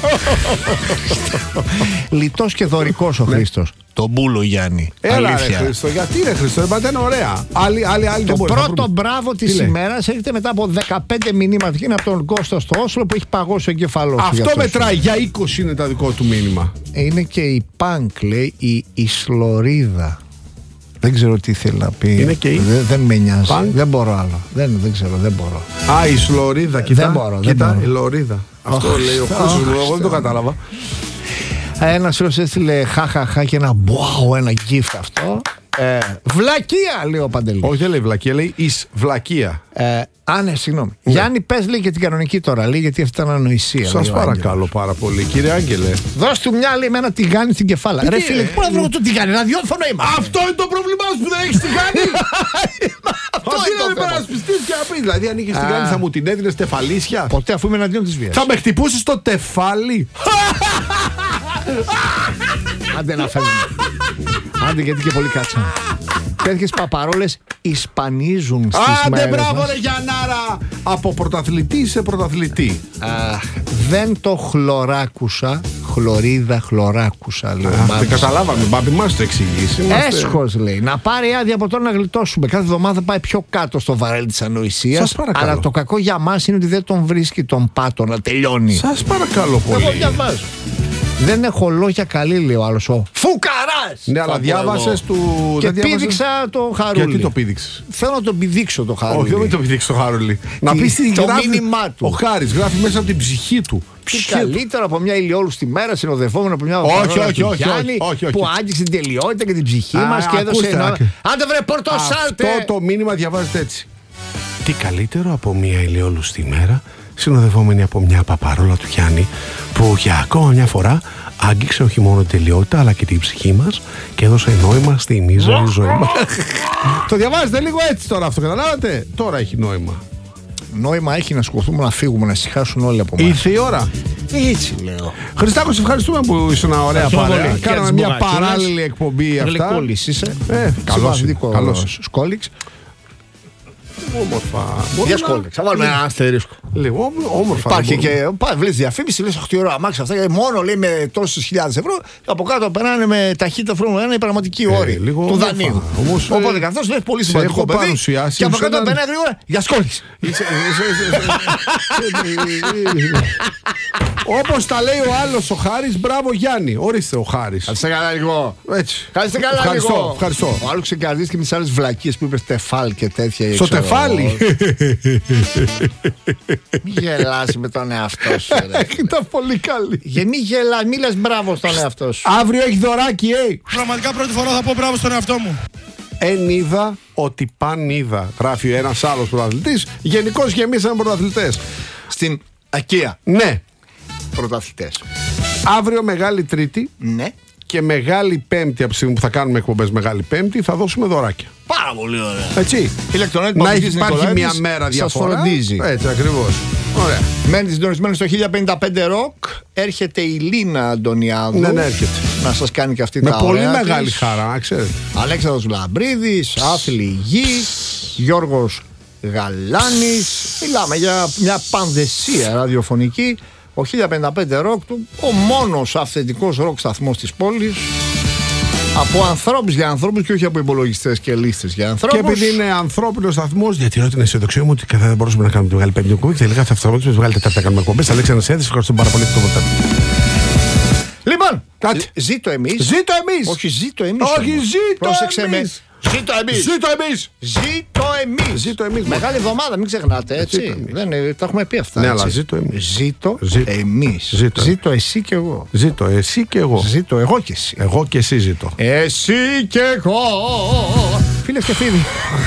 Speaker 2: Λιτός και δωρικός ο Χρήστος. Το μπούλο Γιάννη.
Speaker 3: Έλα ρε
Speaker 2: Αλήθεια.
Speaker 3: Χρήστο, γιατί ρε Χρήστο, ε, πάντα είναι ωραία. Άλλοι, άλλοι, άλλοι
Speaker 2: Το
Speaker 3: δεν μπορεί να
Speaker 2: πρώτο
Speaker 3: βρούμε.
Speaker 2: μπράβο
Speaker 3: Τι
Speaker 2: της
Speaker 3: λέει?
Speaker 2: ημέρας έρχεται μετά από δεκαπέντε μηνύματα και είναι από τον Κώστα στο Όσλο που έχει παγώσει ο εγκεφαλός του.
Speaker 3: Αυτό
Speaker 2: για
Speaker 3: μετράει, για είκοσι είναι τα δικό του μήνυμα.
Speaker 2: Είναι και η Πανκ, λέει, η Ισλορίδα. Δεν ξέρω τι θέλει να πει.
Speaker 3: Είναι και η
Speaker 2: Δεν, δεν με νοιάζει.
Speaker 3: Πανκ.
Speaker 2: Δεν μπορώ άλλο. Δεν, δεν ξέρω, δεν μπορώ.
Speaker 3: Α, η Σλωρίδα, κοιτά.
Speaker 2: Δεν μπορώ, δεν
Speaker 3: Κοίτα,
Speaker 2: μπορώ.
Speaker 3: η Λωρίδα. Αυτό
Speaker 2: Αχ,
Speaker 3: λέει ο
Speaker 2: αχ,
Speaker 3: Χρήστος μου, εγώ δεν το
Speaker 2: αχ.
Speaker 3: κατάλαβα.
Speaker 2: Ένα φίλο έστειλε χαχαχά και ένα wow, ένα gift αυτό. Ε, βλακεία, λέει ο Παντελής.
Speaker 3: Όχι, δεν λέει βλακεία, λέει εις βλακεία.
Speaker 2: Ε, α, ναι, συγγνώμη.
Speaker 3: Ναι.
Speaker 2: Γιάννη, πες λέει και την κανονική τώρα, λέει, γιατί αυτή ήταν ανοησία.
Speaker 3: Σας
Speaker 2: λέει ο
Speaker 3: παρακαλώ
Speaker 2: Άγγελος.
Speaker 3: πάρα πολύ, κύριε Άγγελε.
Speaker 2: Δώσ' του μια, λέει, με ένα τηγάνι στην κεφάλα. Ρε
Speaker 3: Τι,
Speaker 2: φίλε,
Speaker 3: ε,
Speaker 2: πού να βρω το τηγάνι, ραδιόφωνο είμαστε.
Speaker 3: Αυτό είναι το πρόβλημά σου που δεν έχεις τηγάνι.
Speaker 2: Αυτό
Speaker 3: Αυτή
Speaker 2: είναι το
Speaker 3: είναι
Speaker 2: θέμα.
Speaker 3: υπερασπιστής και να πεις. Δηλαδή, αν είχες τηγάνι, θα μου την έδινες τεφαλίσια.
Speaker 2: Ποτέ, αφού είμαι εναντίον της βίας.
Speaker 3: Θα με χτυπούσεις το τεφάλι.
Speaker 2: Άντε να φεύγουμε. Άντε, γιατί και πολύ κάτσαμε. Τέτοιες παπαρόλες ισπανίζουν στις
Speaker 3: Άντε,
Speaker 2: μέρες
Speaker 3: μπράβο
Speaker 2: μας.
Speaker 3: ρε Γιαννάρα. Από πρωταθλητή σε πρωταθλητή.
Speaker 2: Αχ, δεν το χλωράκουσα. Χλωρίδα, χλωράκουσα, λέει ο
Speaker 3: Αχ,
Speaker 2: Μπάμπης.
Speaker 3: δεν καταλάβαμε, Μπάμπη, μας το εξηγήσει. Είμαστε-
Speaker 2: Έσχος, λέει. Να πάρει άδεια από τώρα να γλιτώσουμε. Κάθε εβδομάδα πάει πιο κάτω στο βαρέλι της ανοησίας.
Speaker 3: Σας παρακαλώ.
Speaker 2: Αλλά το κακό για μας είναι ότι δεν τον βρίσκει τον πάτο να τελειώνει.
Speaker 3: Σας παρακαλώ πολύ.
Speaker 2: Εγώ διαβάζω. Δεν έχω λόγια καλή, λέει ο άλλος. Ο Φουκαράς!
Speaker 3: Ναι, αλλά
Speaker 2: θα πω
Speaker 3: διάβασες
Speaker 2: εγώ.
Speaker 3: του.
Speaker 2: Και
Speaker 3: δεν διάβασες-
Speaker 2: πήδηξα το Χαρούλι.
Speaker 3: Γιατί το πήδηξες?
Speaker 2: Θέλω να τον πηδήξω το Χαρούλι.
Speaker 3: Όχι, δεν μην το πηδήξεις το Χάρολι. Να πεις τι
Speaker 2: το
Speaker 3: γράφει
Speaker 2: μήνυμά του.
Speaker 3: ο Χάρης, γράφει μέσα από την ψυχή του.
Speaker 2: Τι καλύτερο από μια ηλιόλουστη μέρα συνοδευόμενο από μια
Speaker 3: Όχι,
Speaker 2: παρόλα
Speaker 3: όχι,
Speaker 2: του
Speaker 3: όχι,
Speaker 2: Γιάννη,
Speaker 3: όχι, όχι, όχι.
Speaker 2: που άγγιξε την τελειότητα και την ψυχή
Speaker 3: Α,
Speaker 2: μας και έδωσε
Speaker 3: ακούστε,
Speaker 2: ένα.
Speaker 3: άκου.
Speaker 2: Άντε βρε πορτοσάλτε!
Speaker 3: Αυτό το μήνυμα διαβάζεται έτσι. Τι καλύτερο από μια ηλιόλουστη μέρα συνοδευόμενη από μια παπαρόλα του Γιάννη που για ακόμα μια φορά άγγιξε όχι μόνο την τελειότητα αλλά και την ψυχή μας και έδωσε νόημα στην ίζωρη ζωή μας. Το διαβάζετε λίγο έτσι τώρα αυτό, καταλάβατε? Τώρα έχει νόημα.
Speaker 2: Νόημα έχει να σκοθούμε να φύγουμε, να ησυχάσουν όλοι από εμάς.
Speaker 3: Ήρθε η ώρα.
Speaker 2: Έτσι λέω.
Speaker 3: Χριστάκο, σε ευχαριστούμε που ήσουν ωραία
Speaker 2: Ευχαριστούμε
Speaker 3: παρέα.
Speaker 2: πολύ. Και
Speaker 3: Κάναμε
Speaker 2: τις
Speaker 3: μια
Speaker 2: μπουγατσούλες.
Speaker 3: παράλληλη εκπομπή αυτά.
Speaker 2: Γλυκούλης είσαι.
Speaker 3: Ε, καλός είναι, καλός είναι.
Speaker 2: Σκόλιξ.
Speaker 3: Όμορφα.
Speaker 2: Για σκόλιξ. Θα βάλουμε ένα αστερίσκο.
Speaker 3: Λίγο όμορφα.
Speaker 2: Υπάρχει
Speaker 3: δεν μπορούμε.
Speaker 2: και. Πάει, βλέπει διαφήμιση, λε αχ, τι ωραία αμάξια αυτά. Μόνο λέει με τόσες χιλιάδες ευρώ. Από κάτω περνάνε με ταχύτητα Φόρμουλα ένα οι πραγματικοί όροι
Speaker 3: λίγο
Speaker 2: του
Speaker 3: όμορφα.
Speaker 2: δανείου.
Speaker 3: Όμως, ε,
Speaker 2: Οπότε καθώ λέει πολύ
Speaker 3: σε
Speaker 2: σημαντικό
Speaker 3: έχω
Speaker 2: παιδί.
Speaker 3: παρουσιάσει
Speaker 2: Και από
Speaker 3: σε
Speaker 2: κάτω
Speaker 3: έναν-
Speaker 2: περνάει γρήγορα για σκόλιξ.
Speaker 3: Όπως τα λέει ο άλλος ο Χάρης, μπράβο Γιάννη. Ορίστε ο Χάρης.
Speaker 2: Κάτσε καλά λίγο.
Speaker 3: Έτσι.
Speaker 2: Κάτσε καλά
Speaker 3: Ευχαριστώ,
Speaker 2: λίγο.
Speaker 3: ευχαριστώ.
Speaker 2: Ο άλλο ξεκαρδίστηκε με τι άλλε βλακίε που είπε τεφάλ και τέτοια.
Speaker 3: Στο
Speaker 2: ξέρω
Speaker 3: τεφάλι.
Speaker 2: εγώ. Μη γελάσει με τον εαυτό σου. ρε.
Speaker 3: Ήταν πολύ καλή.
Speaker 2: Για μη γελά, μη λες μπράβο στον εαυτό σου.
Speaker 3: Αύριο έχει δωράκι, ε.
Speaker 20: Πραγματικά πρώτη φορά θα πω μπράβο στον εαυτό μου.
Speaker 3: Εν είδα ότι παν είδα. Γράφει ένας άλλος πρωταθλητής. Γενικώς γεμίσαμε πρωταθλητές.
Speaker 2: Στην Ακία.
Speaker 3: Ναι.
Speaker 2: Πρωταθλητές.
Speaker 3: Αύριο Μεγάλη Τρίτη.
Speaker 2: Ναι.
Speaker 3: Και Μεγάλη Πέμπτη, από τη στιγμή που θα κάνουμε εκπομπές Μεγάλη Πέμπτη, θα δώσουμε δωράκια.
Speaker 2: Πάρα πολύ ωραία.
Speaker 3: Έτσι.
Speaker 2: Ηλεκτρονάκι
Speaker 3: Να
Speaker 2: Παπαδικής
Speaker 3: έχει υπάρχει
Speaker 2: Νικολαίδης
Speaker 3: μια μέρα
Speaker 2: σας
Speaker 3: διαφορά.
Speaker 2: φροντίζει.
Speaker 3: Έτσι ακριβώς. Ωραία.
Speaker 2: Μένετε συντονισμένοι στο χίλια πενήντα πέντε Rock. Έρχεται η Λίνα Αντωνιάδου.
Speaker 3: Ναι, ναι, έρχεται.
Speaker 2: Να σας κάνει και αυτή
Speaker 3: Με
Speaker 2: τα
Speaker 3: πολύ
Speaker 2: ωραία
Speaker 3: μεγάλη
Speaker 2: της.
Speaker 3: χαρά, να ξέρετε.
Speaker 2: Αλέξανδρος Λαμπρίδης, Άθλη Γη, Γιώργος Γαλάνης. Μιλάμε για μια πανδεσία ραδιοφωνική. Ο χίλια πενήντα πέντε Rock του, ο μόνος αυθεντικός rock σταθμός της πόλης. Από ανθρώπους για ανθρώπους και όχι από υπολογιστές και λίστες για
Speaker 3: Και
Speaker 2: ανθρώπους.
Speaker 3: επειδή είναι ανθρώπινο σταθμό, διατηρώ την αισιοδοξία μου ότι δεν θα μπορούσαμε να κάνουμε τη Μεγάλη Πέμπτη εκπομπή. Τελικά θα φτάσουμε τη Μεγάλη Τετάρτη να κάνουμε εκπομπέ. Αλέξανδρος Έδης, ευχαριστούμε πάρα πολύ.
Speaker 2: Λοιπόν,
Speaker 3: Κάτι.
Speaker 2: ζήτω εμείς.
Speaker 3: Ζήτω εμείς.
Speaker 2: Όχι, ζήτω εμείς.
Speaker 3: Όχι,
Speaker 2: όμως.
Speaker 3: ζήτω
Speaker 2: Πρόσεξε με.
Speaker 3: εμείς.
Speaker 2: Ζήτω εμείς.
Speaker 3: Ζήτω εμείς.
Speaker 2: Ζήτω εμείς.
Speaker 3: Ζήτω εμείς.
Speaker 2: Μεγάλη εβδομάδα, μην ξεχνάτε, έτσι.
Speaker 3: Ζήτω εμείς.
Speaker 2: Δεν, είναι- τα έχουμε πει αυτά.
Speaker 3: Ναι,
Speaker 2: έτσι.
Speaker 3: αλλά ζήτω εμείς.
Speaker 2: Ζήτω,
Speaker 3: Ζήτω.
Speaker 2: εμείς.
Speaker 3: Ζήτω.
Speaker 2: Ζήτω εσύ και εγώ.
Speaker 3: Ζήτω εσύ και εγώ.
Speaker 2: Ζήτω εγώ και εσύ.
Speaker 3: Εγώ και εσύ ζήτω.
Speaker 2: Εσύ και εγώ. Φίλες και φίλοι.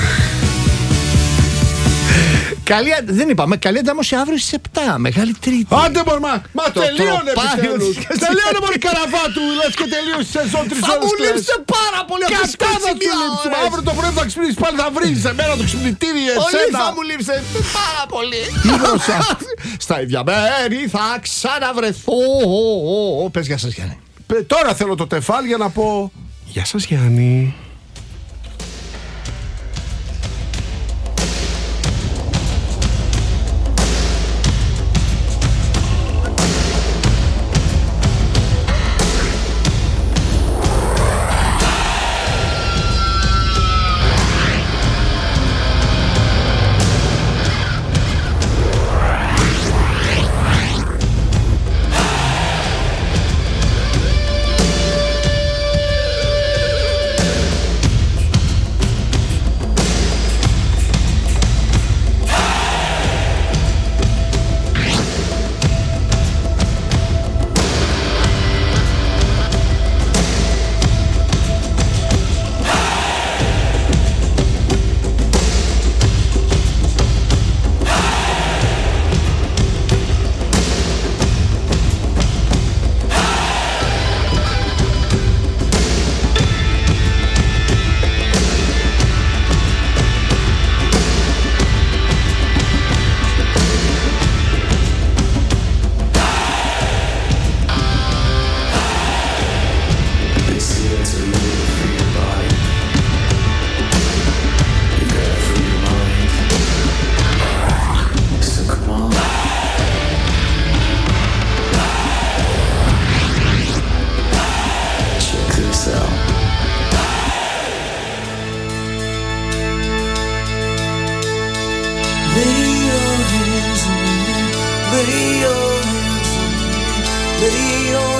Speaker 2: Καλή, αν- δεν είπαμε, καλή αντάμωση αύριο στις επτά, Μεγάλη Τρίτη.
Speaker 3: Άντε μπορεί, μα, μα
Speaker 2: Το
Speaker 3: τελείωνε
Speaker 2: τροπάρι
Speaker 3: επιτέλους.
Speaker 2: της-
Speaker 3: Τελείωνε μπορεί καραβάτου, λες και τελείωσε η σεζόν τρεις
Speaker 2: Θα
Speaker 3: ώρες
Speaker 2: μου
Speaker 3: κλαις.
Speaker 2: λείψε πάρα πολύ
Speaker 3: Και
Speaker 2: αυτές τις
Speaker 3: αυτά θα
Speaker 2: πέντε
Speaker 3: σου
Speaker 2: μία
Speaker 3: λείψουμε.
Speaker 2: ώρες.
Speaker 3: Αύριο το πρωί θα ξυπνήσεις πάλι, θα βρίζεις εμένα το ξυπνητήρι,
Speaker 2: Πολύ
Speaker 3: εσένα.
Speaker 2: θα μου λείψε πάρα πολύ.
Speaker 3: Ήδρωσα.
Speaker 2: Στα ίδια μέρη θα ξαναβρεθώ. Πες για σας Γιάννη.
Speaker 3: Πε- Τώρα θέλω το τεφάλι για να πω γεια σας Γιάννη.
Speaker 1: me dijo